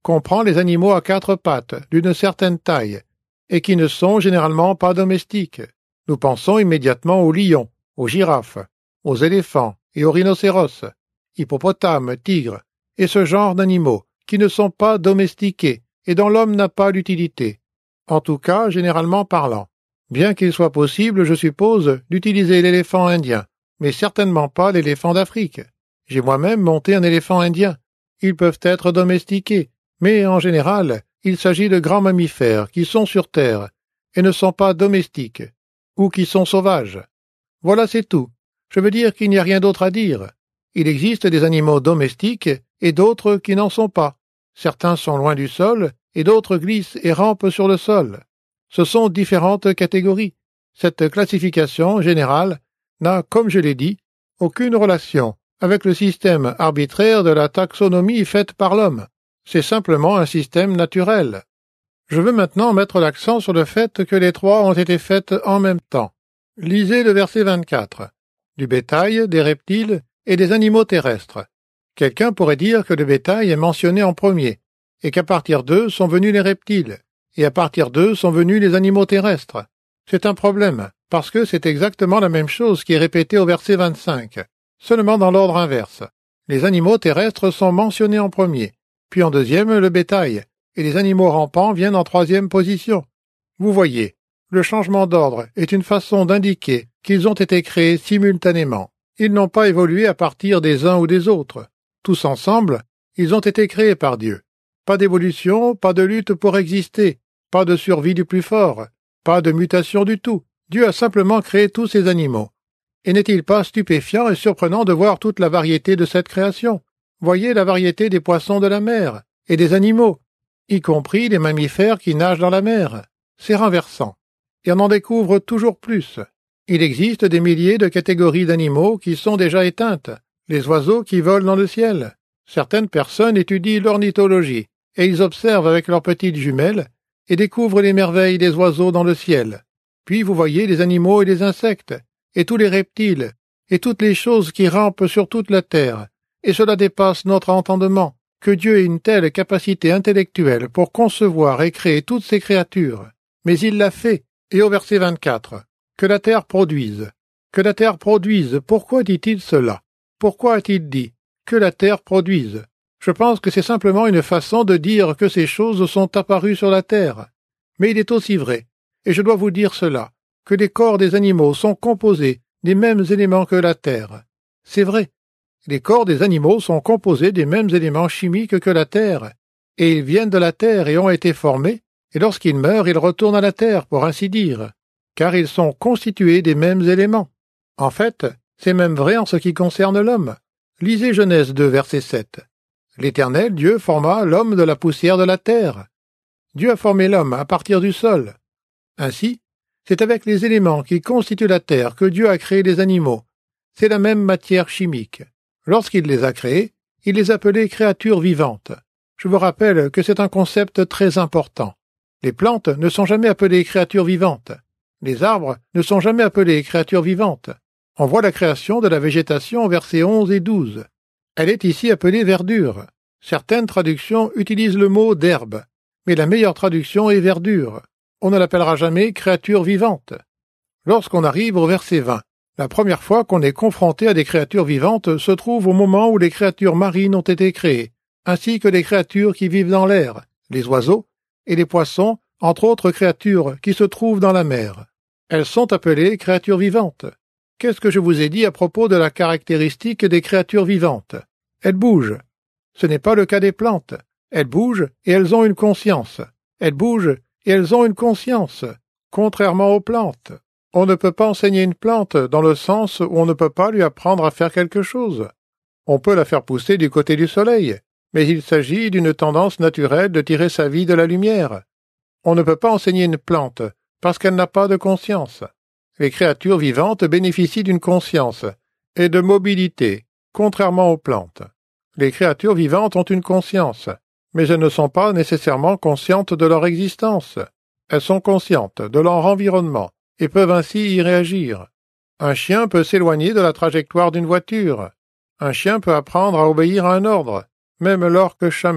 comprend les animaux à quatre pattes, d'une certaine taille, et qui ne sont généralement pas domestiques. Nous pensons immédiatement aux lions, aux girafes, aux éléphants et aux rhinocéros, hippopotames, tigres, et ce genre d'animaux, qui ne sont pas domestiqués et dont l'homme n'a pas l'utilité. En tout cas, généralement parlant. Bien qu'il soit possible, je suppose, d'utiliser l'éléphant indien, mais certainement pas l'éléphant d'Afrique. J'ai moi-même monté un éléphant indien. Ils peuvent être domestiqués, mais en général, il s'agit de grands mammifères qui sont sur terre et ne sont pas domestiques, ou qui sont sauvages. Voilà, c'est tout. Je veux dire qu'il n'y a rien d'autre à dire. Il existe des animaux domestiques et d'autres qui n'en sont pas. Certains sont loin du sol et d'autres glissent et rampent sur le sol. Ce sont différentes catégories. Cette classification générale n'a, comme je l'ai dit, aucune relation avec le système arbitraire de la taxonomie faite par l'homme. C'est simplement un système naturel. Je veux maintenant mettre l'accent sur le fait que les trois ont été faites en même temps. Lisez le verset vingt-quatre. Du bétail, des reptiles et des animaux terrestres. Quelqu'un pourrait dire que le bétail est mentionné en premier, et qu'à partir d'eux sont venus les reptiles, et à partir d'eux sont venus les animaux terrestres. C'est un problème, parce que c'est exactement la même chose qui est répétée au verset vingt-cinq, seulement dans l'ordre inverse. Les animaux terrestres sont mentionnés en premier, puis en deuxième le bétail, et les animaux rampants viennent en troisième position. Vous voyez, le changement d'ordre est une façon d'indiquer qu'ils ont été créés simultanément. Ils n'ont pas évolué à partir des uns ou des autres. Tous ensemble, ils ont été créés par Dieu. Pas d'évolution, pas de lutte pour exister, pas de survie du plus fort, pas de mutation du tout. Dieu a simplement créé tous ces animaux. Et n'est-il pas stupéfiant et surprenant de voir toute la variété de cette création? Voyez la variété des poissons de la mer et des animaux, y compris les mammifères qui nagent dans la mer. C'est renversant. Et on en découvre toujours plus. Il existe des milliers de catégories d'animaux qui sont déjà éteintes. Les oiseaux qui volent dans le ciel. Certaines personnes étudient l'ornithologie, et ils observent avec leurs petites jumelles et découvrent les merveilles des oiseaux dans le ciel. Puis vous voyez les animaux et les insectes, et tous les reptiles, et toutes les choses qui rampent sur toute la terre, et cela dépasse notre entendement, que Dieu ait une telle capacité intellectuelle pour concevoir et créer toutes ces créatures. Mais il l'a fait, et au verset vingt-quatre, que la terre produise. Que la terre produise, pourquoi dit-il cela? Pourquoi a-t-il dit que la terre produise? Je pense que c'est simplement une façon de dire que ces choses sont apparues sur la terre. Mais il est aussi vrai, et je dois vous dire cela, que les corps des animaux sont composés des mêmes éléments que la terre. C'est vrai. Les corps des animaux sont composés des mêmes éléments chimiques que la terre, et ils viennent de la terre et ont été formés, et lorsqu'ils meurent, ils retournent à la terre, pour ainsi dire, car ils sont constitués des mêmes éléments. En fait, c'est même vrai en ce qui concerne l'homme. Lisez Genèse deux, verset sept. L'Éternel, Dieu, forma l'homme de la poussière de la terre. Dieu a formé l'homme à partir du sol. Ainsi, c'est avec les éléments qui constituent la terre que Dieu a créé les animaux. C'est la même matière chimique. Lorsqu'il les a créés, il les appelait créatures vivantes. Je vous rappelle que c'est un concept très important. Les plantes ne sont jamais appelées créatures vivantes. Les arbres ne sont jamais appelés créatures vivantes. On voit la création de la végétation au versets onze et douze. Elle est ici appelée verdure. Certaines traductions utilisent le mot d'herbe, mais la meilleure traduction est verdure. On ne l'appellera jamais créature vivante. Lorsqu'on arrive au verset vingt, la première fois qu'on est confronté à des créatures vivantes se trouve au moment où les créatures marines ont été créées, ainsi que les créatures qui vivent dans l'air, les oiseaux et les poissons, entre autres créatures qui se trouvent dans la mer. Elles sont appelées créatures vivantes. Qu'est-ce que je vous ai dit à propos de la caractéristique des créatures vivantes? Elles bougent. Ce n'est pas le cas des plantes. Elles bougent et elles ont une conscience. Elles bougent et elles ont une conscience, contrairement aux plantes. On ne peut pas enseigner une plante dans le sens où on ne peut pas lui apprendre à faire quelque chose. On peut la faire pousser du côté du soleil, mais il s'agit d'une tendance naturelle de tirer sa vie de la lumière. On ne peut pas enseigner une plante parce qu'elle n'a pas de conscience. Les créatures vivantes bénéficient d'une conscience et de mobilité, contrairement aux plantes. Les créatures vivantes ont une conscience, mais elles ne sont pas nécessairement conscientes de leur existence. Elles sont conscientes de leur environnement et peuvent ainsi y réagir. Un chien peut s'éloigner de la trajectoire d'une voiture. Un chien peut apprendre à obéir à un ordre, même l'orque chamu,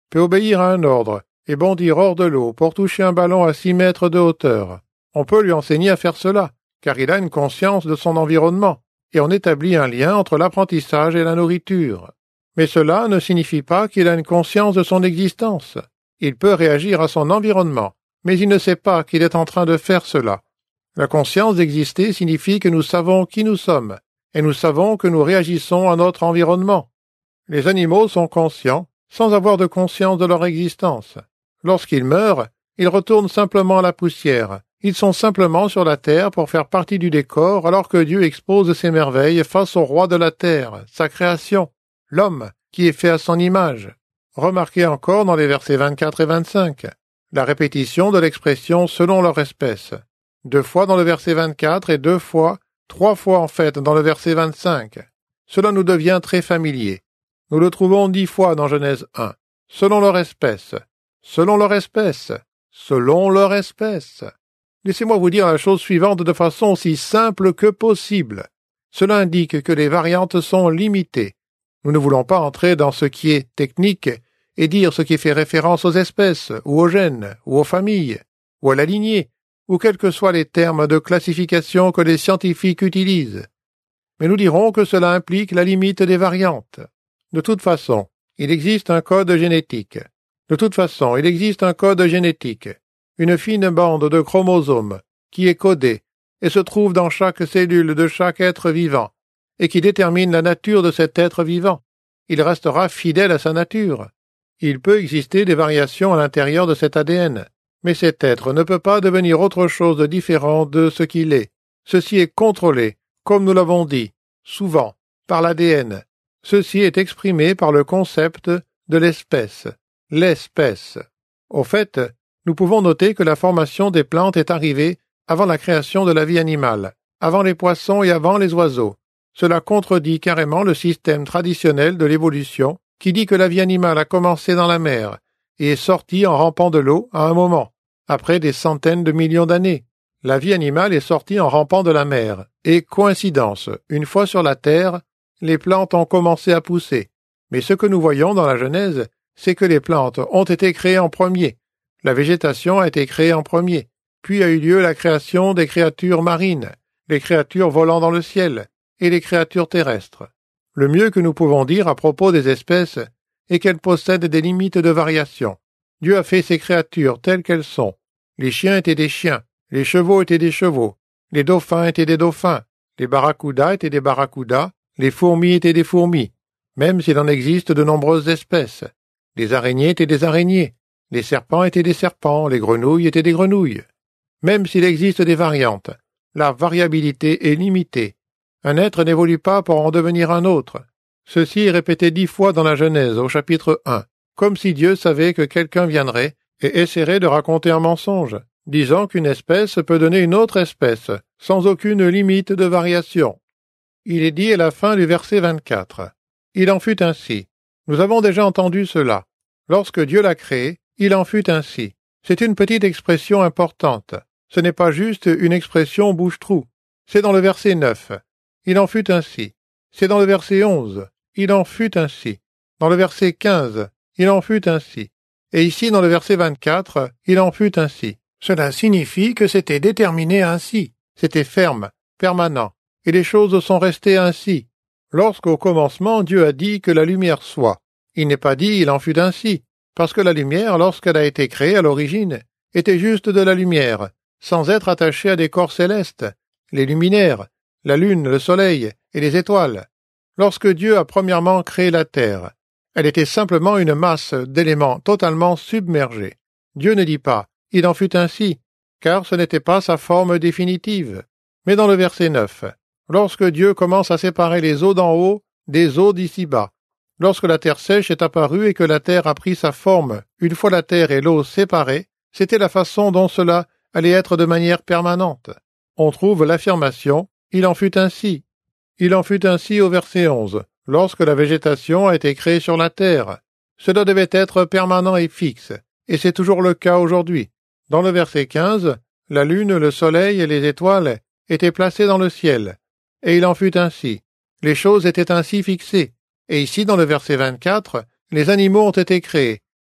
peut obéir à un ordre et bondir hors de l'eau pour toucher un ballon à six mètres de hauteur. On peut lui enseigner à faire cela, car il a une conscience de son environnement, et on établit un lien entre l'apprentissage et la nourriture. Mais cela ne signifie pas qu'il a une conscience de son existence. Il peut réagir à son environnement, mais il ne sait pas qu'il est en train de faire cela. La conscience d'exister signifie que nous savons qui nous sommes, et nous savons que nous réagissons à notre environnement. Les animaux sont conscients, sans avoir de conscience de leur existence. Lorsqu'ils meurent, ils retournent simplement à la poussière. Ils sont simplement sur la terre pour faire partie du décor alors que Dieu expose ses merveilles face au roi de la terre, sa création, l'homme, qui est fait à son image. Remarquez encore dans les versets vingt-quatre et vingt-cinq, la répétition de l'expression selon leur espèce. Deux fois dans le verset vingt-quatre et deux fois, trois fois en fait dans le verset vingt-cinq. Cela nous devient très familier. Nous le trouvons dix fois dans Genèse un. Selon leur espèce. Selon leur espèce. Selon leur espèce. Laissez-moi vous dire la chose suivante de façon aussi simple que possible. Cela indique que les variantes sont limitées. Nous ne voulons pas entrer dans ce qui est technique et dire ce qui fait référence aux espèces, ou aux gènes, ou aux familles, ou à la lignée, ou quels que soient les termes de classification que les scientifiques utilisent. Mais nous dirons que cela implique la limite des variantes. De toute façon, il existe un code génétique. De toute façon, il existe un code génétique, une fine bande de chromosomes, qui est codée, et se trouve dans chaque cellule de chaque être vivant, et qui détermine la nature de cet être vivant. Il restera fidèle à sa nature. Il peut exister des variations à l'intérieur de cet A D N, mais cet être ne peut pas devenir autre chose de différent de ce qu'il est. Ceci est contrôlé, comme nous l'avons dit, souvent, par l'A D N. Ceci est exprimé par le concept de l'espèce. L'espèce. Au fait, nous pouvons noter que la formation des plantes est arrivée avant la création de la vie animale, avant les poissons et avant les oiseaux. Cela contredit carrément le système traditionnel de l'évolution qui dit que la vie animale a commencé dans la mer et est sortie en rampant de l'eau à un moment, après des centaines de millions d'années. La vie animale est sortie en rampant de la mer, et coïncidence, une fois sur la terre, les plantes ont commencé à pousser. Mais ce que nous voyons dans la Genèse, c'est que les plantes ont été créées en premier. La végétation a été créée en premier, puis a eu lieu la création des créatures marines, les créatures volant dans le ciel, et les créatures terrestres. Le mieux que nous pouvons dire à propos des espèces est qu'elles possèdent des limites de variation. Dieu a fait ces créatures telles qu'elles sont. Les chiens étaient des chiens, les chevaux étaient des chevaux, les dauphins étaient des dauphins, les barracudas étaient des barracudas, les fourmis étaient des fourmis, même s'il en existe de nombreuses espèces. Les araignées étaient des araignées, les serpents étaient des serpents, les grenouilles étaient des grenouilles. Même s'il existe des variantes, la variabilité est limitée. Un être n'évolue pas pour en devenir un autre. Ceci est répété dix fois dans la Genèse, au chapitre un, comme si Dieu savait que quelqu'un viendrait et essaierait de raconter un mensonge, disant qu'une espèce peut donner une autre espèce, sans aucune limite de variation. Il est dit à la fin du verset vingt-quatre. Il en fut ainsi. Nous avons déjà entendu cela. Lorsque Dieu l'a créé, il en fut ainsi. C'est une petite expression importante. Ce n'est pas juste une expression bouche-trou. C'est dans le verset neuf. Il en fut ainsi. C'est dans le verset onze. Il en fut ainsi. Dans le verset quinze. Il en fut ainsi. Et ici, dans le verset vingt-quatre, il en fut ainsi. Cela signifie que c'était déterminé ainsi. C'était ferme, permanent. Et les choses sont restées ainsi. Lorsqu'au commencement, Dieu a dit que la lumière soit. Il n'est pas dit il en fut ainsi. Parce que la lumière, lorsqu'elle a été créée à l'origine, était juste de la lumière, sans être attachée à des corps célestes, les luminaires, la lune, le soleil et les étoiles. Lorsque Dieu a premièrement créé la terre, elle était simplement une masse d'éléments totalement submergés. Dieu ne dit pas « il en fut ainsi », car ce n'était pas sa forme définitive. Mais dans le verset neuf, lorsque Dieu commence à séparer les eaux d'en haut des eaux d'ici-bas, lorsque la terre sèche est apparue et que la terre a pris sa forme, une fois la terre et l'eau séparées, c'était la façon dont cela allait être de manière permanente. On trouve l'affirmation « il en fut ainsi ». Il en fut ainsi au verset onze, lorsque la végétation a été créée sur la terre. Cela devait être permanent et fixe, et c'est toujours le cas aujourd'hui. Dans le verset quinze, la lune, le soleil et les étoiles étaient placés dans le ciel, et il en fut ainsi. Les choses étaient ainsi fixées. Et ici, dans le verset vingt-quatre, les animaux ont été créés,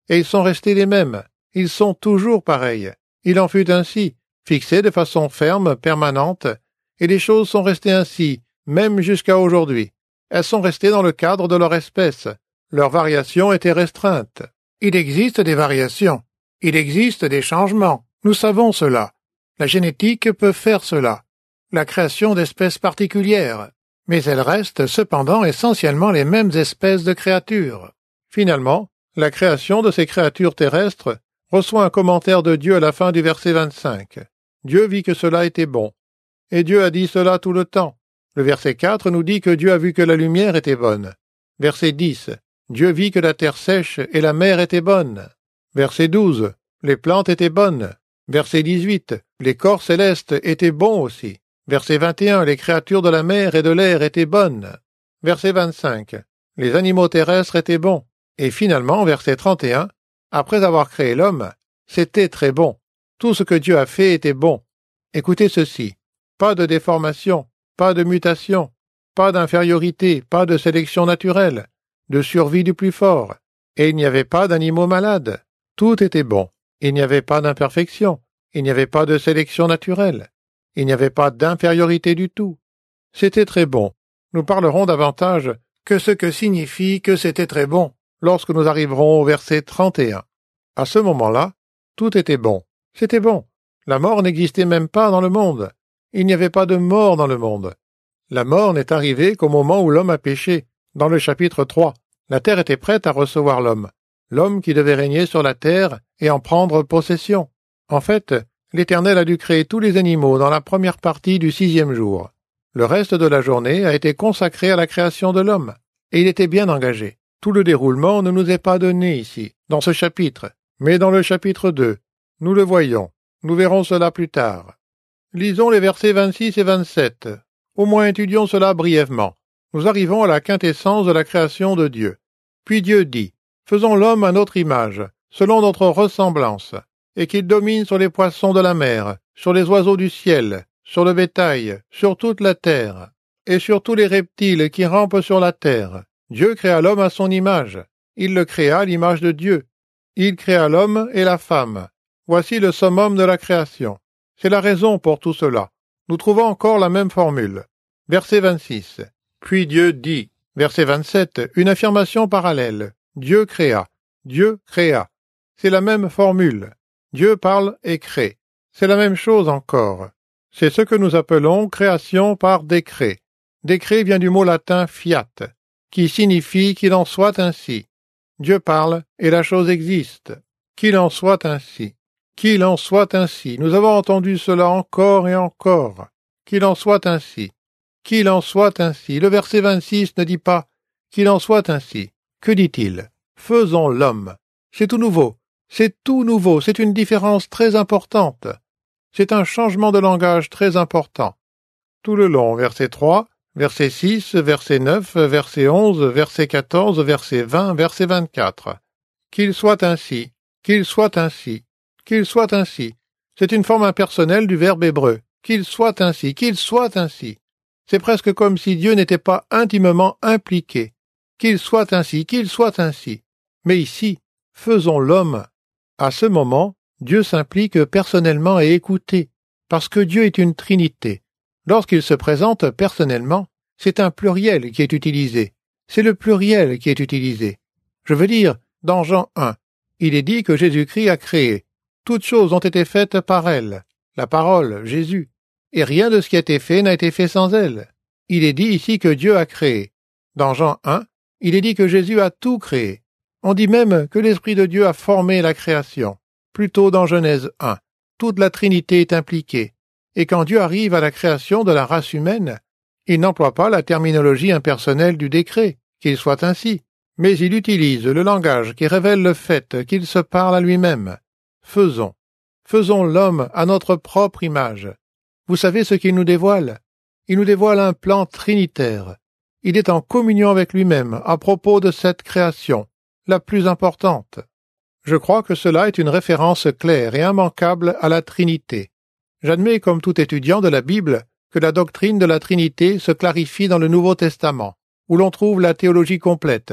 et ils sont restés les mêmes. Ils sont toujours pareils. Il en fut ainsi, fixés de façon ferme, permanente, et les choses sont restées ainsi, même jusqu'à aujourd'hui. Elles sont restées dans le cadre de leur espèce. Leurs variations étaient restreintes. Il existe des variations. Il existe des changements. Nous savons cela. La génétique peut faire cela. La création d'espèces particulières. Mais elles restent cependant essentiellement les mêmes espèces de créatures. Finalement, la création de ces créatures terrestres reçoit un commentaire de Dieu à la fin du verset vingt-cinq. Dieu vit que cela était bon. Et Dieu a dit cela tout le temps. Le verset quatre nous dit que Dieu a vu que la lumière était bonne. Verset dix. Dieu vit que la terre sèche et la mer était bonne. Verset douze. Les plantes étaient bonnes. Verset dix-huit. Les corps célestes étaient bons aussi. Verset vingt et un. Les créatures de la mer et de l'air étaient bonnes. Verset vingt-cinq. Les animaux terrestres étaient bons. Et finalement, verset trente et un. Après avoir créé l'homme, c'était très bon. Tout ce que Dieu a fait était bon. Écoutez ceci. Pas de déformation, pas de mutation, pas d'infériorité, pas de sélection naturelle, de survie du plus fort. Et il n'y avait pas d'animaux malades. Tout était bon. Il n'y avait pas d'imperfection. Il n'y avait pas de sélection naturelle. Il n'y avait pas d'infériorité du tout. C'était très bon. Nous parlerons davantage que ce que signifie que c'était très bon lorsque nous arriverons au verset trente et un. À ce moment-là, tout était bon. C'était bon. La mort n'existait même pas dans le monde. Il n'y avait pas de mort dans le monde. La mort n'est arrivée qu'au moment où l'homme a péché. Dans le chapitre trois, la terre était prête à recevoir l'homme. L'homme qui devait régner sur la terre et en prendre possession. En fait, l'Éternel a dû créer tous les animaux dans la première partie du sixième jour. Le reste de la journée a été consacré à la création de l'homme, et il était bien engagé. Tout le déroulement ne nous est pas donné ici, dans ce chapitre, mais dans le chapitre deux. Nous le voyons. Nous verrons cela plus tard. Lisons les versets vingt-six et vingt-sept. Au moins étudions cela brièvement. Nous arrivons à la quintessence de la création de Dieu. Puis Dieu dit, « Faisons l'homme à notre image, selon notre ressemblance, et qu'il domine sur les poissons de la mer, sur les oiseaux du ciel, sur le bétail, sur toute la terre, et sur tous les reptiles qui rampent sur la terre. » Dieu créa l'homme à son image. Il le créa à l'image de Dieu. Il créa l'homme et la femme. Voici le summum de la création. C'est la raison pour tout cela. Nous trouvons encore la même formule. Verset vingt-six. Puis Dieu dit. Verset vingt-sept. Une affirmation parallèle. Dieu créa. Dieu créa. C'est la même formule. Dieu parle et crée. C'est la même chose encore. C'est ce que nous appelons création par décret. Décret vient du mot latin fiat, qui signifie qu'il en soit ainsi. Dieu parle et la chose existe. Qu'il en soit ainsi. Qu'il en soit ainsi. Nous avons entendu cela encore et encore. Qu'il en soit ainsi. Qu'il en soit ainsi. Le verset vingt-six ne dit pas qu'il en soit ainsi. Que dit-il? Faisons l'homme. C'est tout nouveau. C'est tout nouveau. C'est une différence très importante. C'est un changement de langage très important. Tout le long, verset trois, verset six, verset neuf, verset onze, verset quatorze, verset vingt, verset vingt-quatre. Qu'il soit ainsi. Qu'il soit ainsi. Qu'il soit ainsi. C'est une forme impersonnelle du verbe hébreu. Qu'il soit ainsi. Qu'il soit ainsi. C'est presque comme si Dieu n'était pas intimement impliqué. Qu'il soit ainsi. Qu'il soit ainsi. Mais ici, faisons l'homme. À ce moment, Dieu s'implique personnellement et écoutez, parce que Dieu est une trinité. Lorsqu'il se présente personnellement, c'est un pluriel qui est utilisé. C'est le pluriel qui est utilisé. Je veux dire, dans Jean un, il est dit que Jésus-Christ a créé. Toutes choses ont été faites par elle, la parole, Jésus, et rien de ce qui a été fait n'a été fait sans elle. Il est dit ici que Dieu a créé. Dans Jean un, il est dit que Jésus a tout créé. On dit même que l'Esprit de Dieu a formé la création. Plutôt dans Genèse un, toute la Trinité est impliquée. Et quand Dieu arrive à la création de la race humaine, il n'emploie pas la terminologie impersonnelle du décret, qu'il soit ainsi, mais il utilise le langage qui révèle le fait qu'il se parle à lui-même. Faisons. Faisons l'homme à notre propre image. Vous savez ce qu'il nous dévoile? Il nous dévoile un plan trinitaire. Il est en communion avec lui-même à propos de cette création, la plus importante. Je crois que cela est une référence claire et immanquable à la Trinité. J'admets comme tout étudiant de la Bible que la doctrine de la Trinité se clarifie dans le Nouveau Testament, où l'on trouve la théologie complète.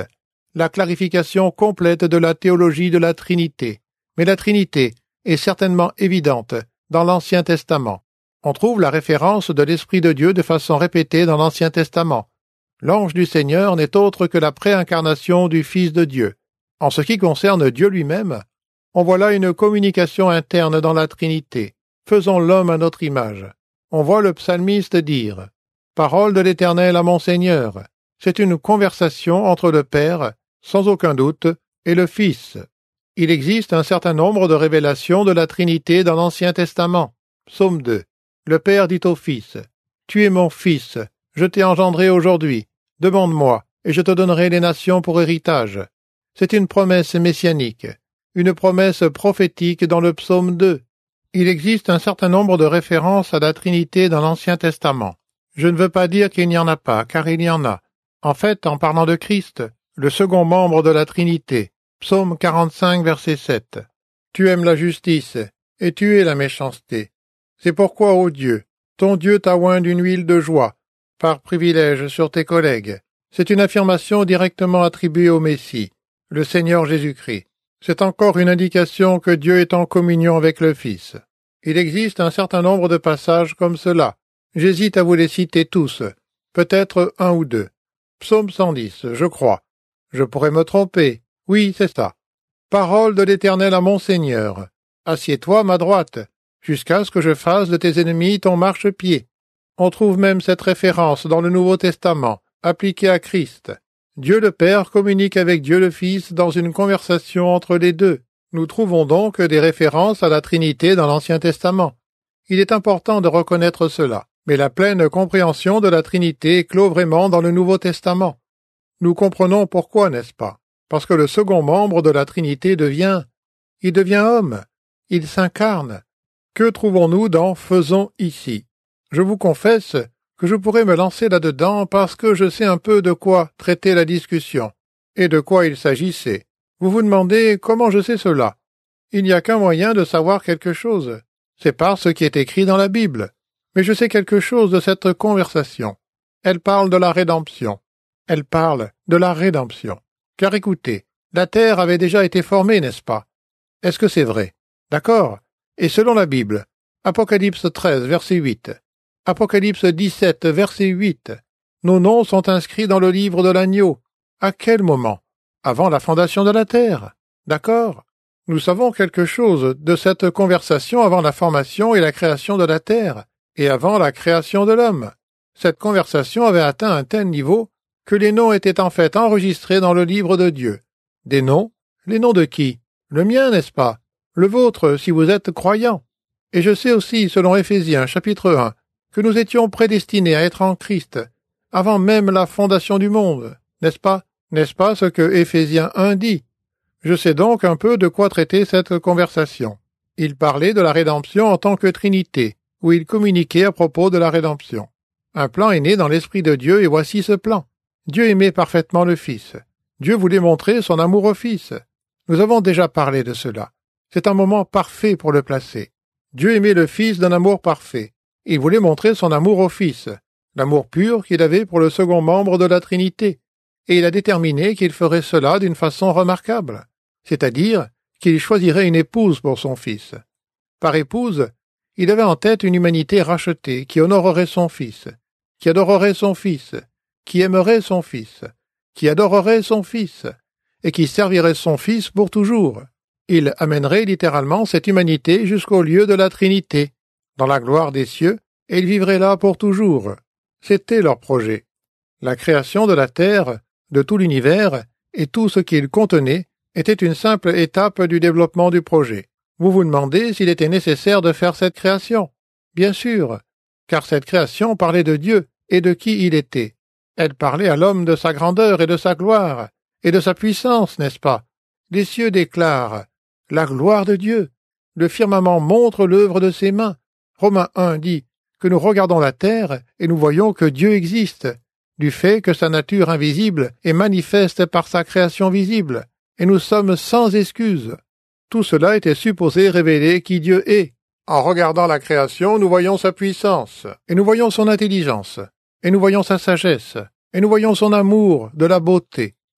la clarification complète de la théologie de la Trinité. Mais la Trinité est certainement évidente dans l'Ancien Testament. On trouve la référence de l'Esprit de Dieu de façon répétée dans l'Ancien Testament. L'ange du Seigneur n'est autre que la préincarnation du Fils de Dieu. En ce qui concerne Dieu lui-même, on voit là une communication interne dans la Trinité. Faisons l'homme à notre image. On voit le psalmiste dire « Parole de l'Éternel à mon Seigneur ». C'est une conversation entre le Père, sans aucun doute, et le Fils. Il existe un certain nombre de révélations de la Trinité dans l'Ancien Testament. Psaume deux. Le Père dit au Fils « Tu es mon Fils, je t'ai engendré aujourd'hui. Demande-moi, et je te donnerai les nations pour héritage. » C'est une promesse messianique, une promesse prophétique dans le Psaume deux. Il existe un certain nombre de références à la Trinité dans l'Ancien Testament. Je ne veux pas dire qu'il n'y en a pas, car il y en a. En fait, en parlant de Christ, le second membre de la Trinité, Psaume quarante-cinq, verset sept. « Tu aimes la justice, et tu es la méchanceté. C'est pourquoi, ô Dieu, ton Dieu t'a oint d'une huile de joie, par privilège sur tes collègues. » C'est une affirmation directement attribuée au Messie, le Seigneur Jésus-Christ. C'est encore une indication que Dieu est en communion avec le Fils. Il existe un certain nombre de passages comme cela. J'hésite à vous les citer tous, peut-être un ou deux. Psaume cent dix, je crois. Je pourrais me tromper. Oui, c'est ça. Parole de l'Éternel à mon Seigneur. Assieds-toi à ma droite, jusqu'à ce que je fasse de tes ennemis ton marchepied. On trouve même cette référence dans le Nouveau Testament, appliquée à Christ. Dieu le Père communique avec Dieu le Fils dans une conversation entre les deux. Nous trouvons donc des références à la Trinité dans l'Ancien Testament. Il est important de reconnaître cela. Mais la pleine compréhension de la Trinité clôt vraiment dans le Nouveau Testament. Nous comprenons pourquoi, n'est-ce pas? Parce que le second membre de la Trinité devient, il devient homme, il s'incarne. Que trouvons-nous dans « faisons ici » ? Je vous confesse que je pourrais me lancer là-dedans parce que je sais un peu de quoi traiter la discussion, et de quoi il s'agissait. Vous vous demandez comment je sais cela? Il n'y a qu'un moyen de savoir quelque chose, c'est par ce qui est écrit dans la Bible. Mais je sais quelque chose de cette conversation. Elle parle de la rédemption. Elle parle de la rédemption. Car écoutez, la terre avait déjà été formée, n'est-ce pas? Est-ce que c'est vrai? D'accord. Et selon la Bible, Apocalypse treize, verset huit, Apocalypse dix-sept, verset huit, nos noms sont inscrits dans le livre de l'agneau. À quel moment? Avant la fondation de la terre. D'accord? Nous savons quelque chose de cette conversation avant la formation et la création de la terre. Et avant la création de l'homme. Cette conversation avait atteint un tel niveau que les noms étaient en fait enregistrés dans le livre de Dieu. Des noms? Les noms de qui? Le mien, n'est-ce pas? Le vôtre, si vous êtes croyant. Et je sais aussi, selon Éphésiens, chapitre un, que nous étions prédestinés à être en Christ, avant même la fondation du monde, n'est-ce pas? N'est-ce pas ce que Éphésiens un dit? Je sais donc un peu de quoi traiter cette conversation. Il parlait de la rédemption en tant que Trinité, où il communiquait à propos de la rédemption. Un plan est né dans l'Esprit de Dieu, et voici ce plan. Dieu aimait parfaitement le Fils. Dieu voulait montrer son amour au Fils. Nous avons déjà parlé de cela. C'est un moment parfait pour le placer. Dieu aimait le Fils d'un amour parfait. Il voulait montrer son amour au Fils, l'amour pur qu'il avait pour le second membre de la Trinité. Et il a déterminé qu'il ferait cela d'une façon remarquable, c'est-à-dire qu'il choisirait une épouse pour son Fils. Par épouse, il avait en tête une humanité rachetée qui honorerait son Fils, qui adorerait son Fils, qui aimerait son Fils, qui adorerait son Fils, et qui servirait son Fils pour toujours. Il amènerait littéralement cette humanité jusqu'au lieu de la Trinité, dans la gloire des cieux, et ils vivraient là pour toujours. C'était leur projet. La création de la terre, de tout l'univers, et tout ce qu'il contenait, était une simple étape du développement du projet. Vous vous demandez s'il était nécessaire de faire cette création. Bien sûr, car cette création parlait de Dieu et de qui il était. Elle parlait à l'homme de sa grandeur et de sa gloire, et de sa puissance, n'est-ce pas? Les cieux déclarent la gloire de Dieu. Le firmament montre l'œuvre de ses mains. Romains un dit que nous regardons la terre et nous voyons que Dieu existe, du fait que sa nature invisible est manifeste par sa création visible, et nous sommes sans excuse. Tout cela était supposé révéler qui Dieu est. En regardant la création, nous voyons sa puissance, et nous voyons son intelligence, et nous voyons sa sagesse, et nous voyons son amour, de la beauté.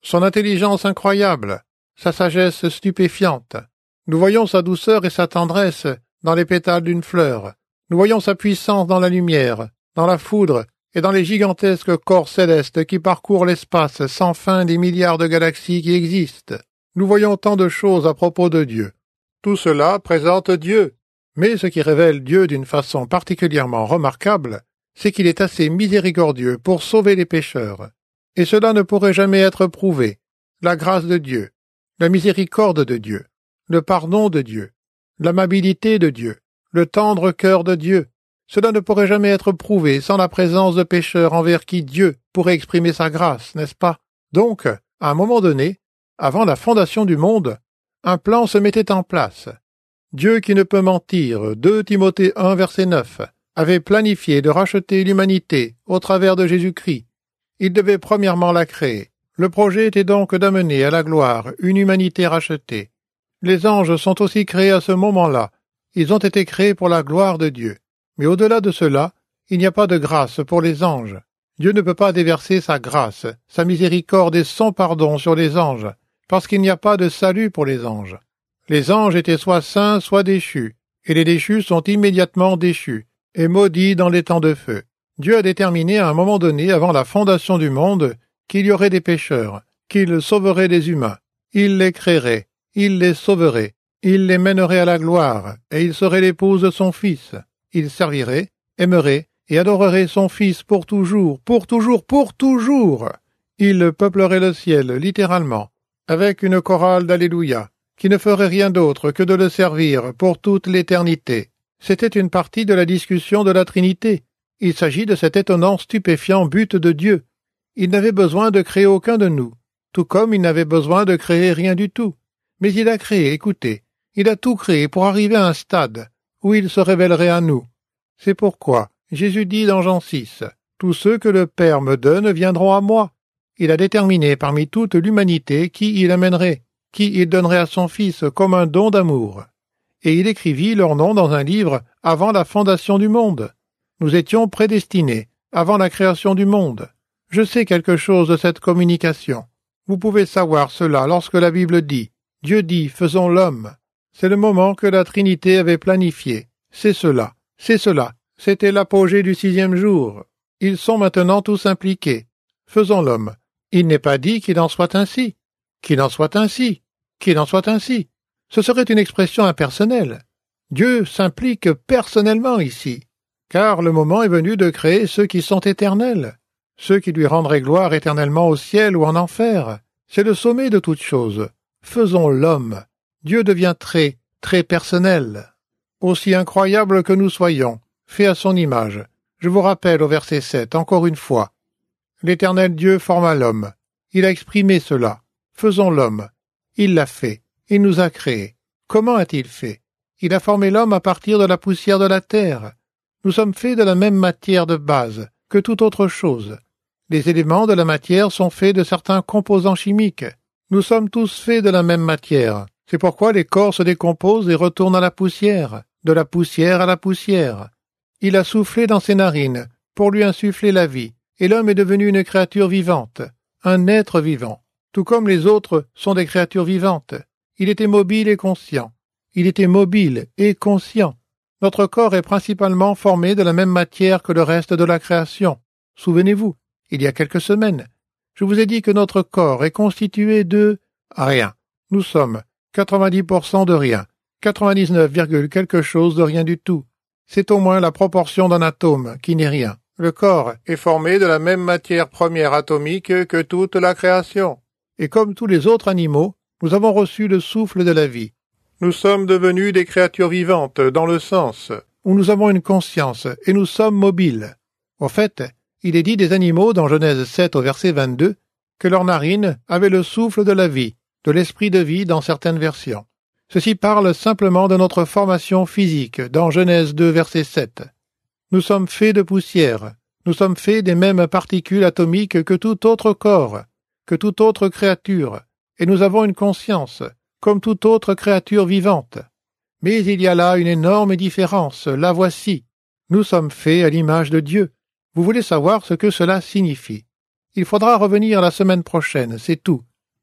son intelligence incroyable, sa sagesse stupéfiante. Nous voyons sa douceur et sa tendresse dans les pétales d'une fleur. Nous voyons sa puissance dans la lumière, dans la foudre et dans les gigantesques corps célestes qui parcourent l'espace sans fin des milliards de galaxies qui existent. Nous voyons tant de choses à propos de Dieu. Tout cela présente Dieu. Mais ce qui révèle Dieu d'une façon particulièrement remarquable, c'est qu'il est assez miséricordieux pour sauver les pécheurs. Et cela ne pourrait jamais être prouvé. La grâce de Dieu, la miséricorde de Dieu, le pardon de Dieu, l'amabilité de Dieu, le tendre cœur de Dieu, cela ne pourrait jamais être prouvé sans la présence de pécheurs envers qui Dieu pourrait exprimer sa grâce, n'est-ce pas? Donc, à un moment donné, avant la fondation du monde, un plan se mettait en place. Dieu qui ne peut mentir, deux Timothée un verset neuf, avait planifié de racheter l'humanité au travers de Jésus-Christ. Il devait premièrement la créer. Le projet était donc d'amener à la gloire une humanité rachetée. Les anges sont aussi créés à ce moment-là. Ils ont été créés pour la gloire de Dieu. Mais au-delà de cela, il n'y a pas de grâce pour les anges. Dieu ne peut pas déverser sa grâce, sa miséricorde et son pardon sur les anges, parce qu'il n'y a pas de salut pour les anges. Les anges étaient soit saints, soit déchus, et les déchus sont immédiatement déchus, et maudits dans les temps de feu. Dieu a déterminé à un moment donné, avant la fondation du monde, qu'il y aurait des pécheurs, qu'il sauverait les humains. Il les créerait, il les sauverait, il les mènerait à la gloire, et il serait l'épouse de son Fils. Il servirait, aimerait et adorerait son Fils pour toujours, pour toujours, pour toujours. Il peuplerait le ciel, littéralement, avec une chorale d'Alléluia, qui ne ferait rien d'autre que de le servir pour toute l'éternité. C'était une partie de la discussion de la Trinité. Il s'agit de cet étonnant, stupéfiant but de Dieu. Il n'avait besoin de créer aucun de nous, tout comme il n'avait besoin de créer rien du tout. Mais il a créé, écoutez, il a tout créé pour arriver à un stade où il se révélerait à nous. C'est pourquoi Jésus dit dans Jean six, « Tous ceux que le Père me donne viendront à moi. » Il a déterminé parmi toute l'humanité qui il amènerait, qui il donnerait à son Fils comme un don d'amour. Et il écrivit leur nom dans un livre avant la fondation du monde. Nous étions prédestinés, avant la création du monde. Je sais quelque chose de cette communication. Vous pouvez savoir cela lorsque la Bible dit « Dieu dit, faisons l'homme ». C'est le moment que la Trinité avait planifié. C'est cela, c'est cela. C'était l'apogée du sixième jour. Ils sont maintenant tous impliqués. Faisons l'homme. Il n'est pas dit qu'il en soit ainsi. Qu'il en soit ainsi. Qu'il en soit ainsi. Ce serait une expression impersonnelle. Dieu s'implique personnellement ici, car le moment est venu de créer ceux qui sont éternels, ceux qui lui rendraient gloire éternellement au ciel ou en enfer. C'est le sommet de toute chose. Faisons l'homme. Dieu devient très, très personnel. Aussi incroyable que nous soyons, fait à son image. Je vous rappelle au verset sept, encore une fois. L'Éternel Dieu forma l'homme. Il a exprimé cela. Faisons l'homme. Il l'a fait. Il nous a créés. Comment a-t-il fait? Il a formé l'homme à partir de la poussière de la terre. Nous sommes faits de la même matière de base que toute autre chose. Les éléments de la matière sont faits de certains composants chimiques. Nous sommes tous faits de la même matière. C'est pourquoi les corps se décomposent et retournent à la poussière, de la poussière à la poussière. Il a soufflé dans ses narines pour lui insuffler la vie, et l'homme est devenu une créature vivante, un être vivant, tout comme les autres sont des créatures vivantes. Il était mobile et conscient. Il était mobile et conscient. Notre corps est principalement formé de la même matière que le reste de la création. Souvenez-vous, il y a quelques semaines, je vous ai dit que notre corps est constitué de rien. Nous sommes quatre-vingt-dix pour cent de rien, quatre-vingt-dix-neuf, quelque chose de rien du tout. C'est au moins la proportion d'un atome qui n'est rien. Le corps est formé de la même matière première atomique que toute la création. Et comme tous les autres animaux, nous avons reçu le souffle de la vie. Nous sommes devenus des créatures vivantes dans le sens où nous avons une conscience et nous sommes mobiles. Au fait, il est dit des animaux dans Genèse sept au verset vingt-deux que leurs narines avaient le souffle de la vie, de l'esprit de vie dans certaines versions. Ceci parle simplement de notre formation physique dans Genèse deux verset sept. Nous sommes faits de poussière, nous sommes faits des mêmes particules atomiques que tout autre corps, que toute autre créature, et nous avons une conscience, comme toute autre créature vivante. Mais il y a là une énorme différence, la voici. Nous sommes faits à l'image de Dieu. Vous voulez savoir ce que cela signifie? Il faudra revenir la semaine prochaine, c'est tout.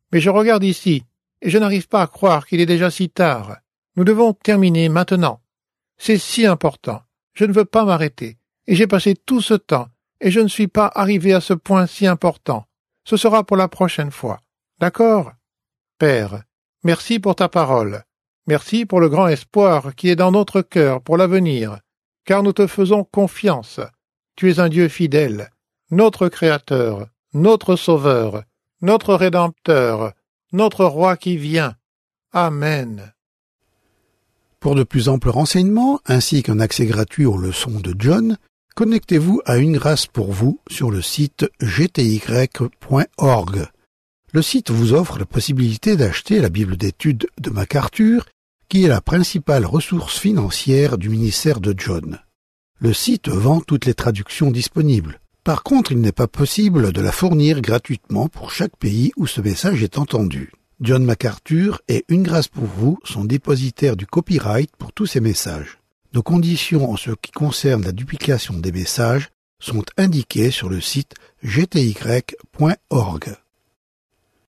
Mais je regarde ici, et je n'arrive pas à croire qu'il est déjà si tard. Nous devons terminer maintenant. C'est si important. Je ne veux pas m'arrêter. Et j'ai passé tout ce temps, et je ne suis pas arrivé à ce point si important. Ce sera pour la prochaine fois. D'accord? Père, merci pour ta parole. Merci pour le grand espoir qui est dans notre cœur pour l'avenir, car nous te faisons confiance. Tu es un Dieu fidèle, notre Créateur, notre Sauveur, notre Rédempteur, notre Roi qui vient. Amen. Pour de plus amples renseignements, ainsi qu'un accès gratuit aux leçons de John, connectez-vous à Une Grâce pour vous sur le site g t y point org. Le site vous offre la possibilité d'acheter la Bible d'études de MacArthur, qui est la principale ressource financière du ministère de John. Le site vend toutes les traductions disponibles. Par contre, il n'est pas possible de la fournir gratuitement pour chaque pays où ce message est entendu. John MacArthur et Une Grâce pour vous sont dépositaires du copyright pour tous ces messages. Nos conditions en ce qui concerne la duplication des messages sont indiquées sur le site g t y point org.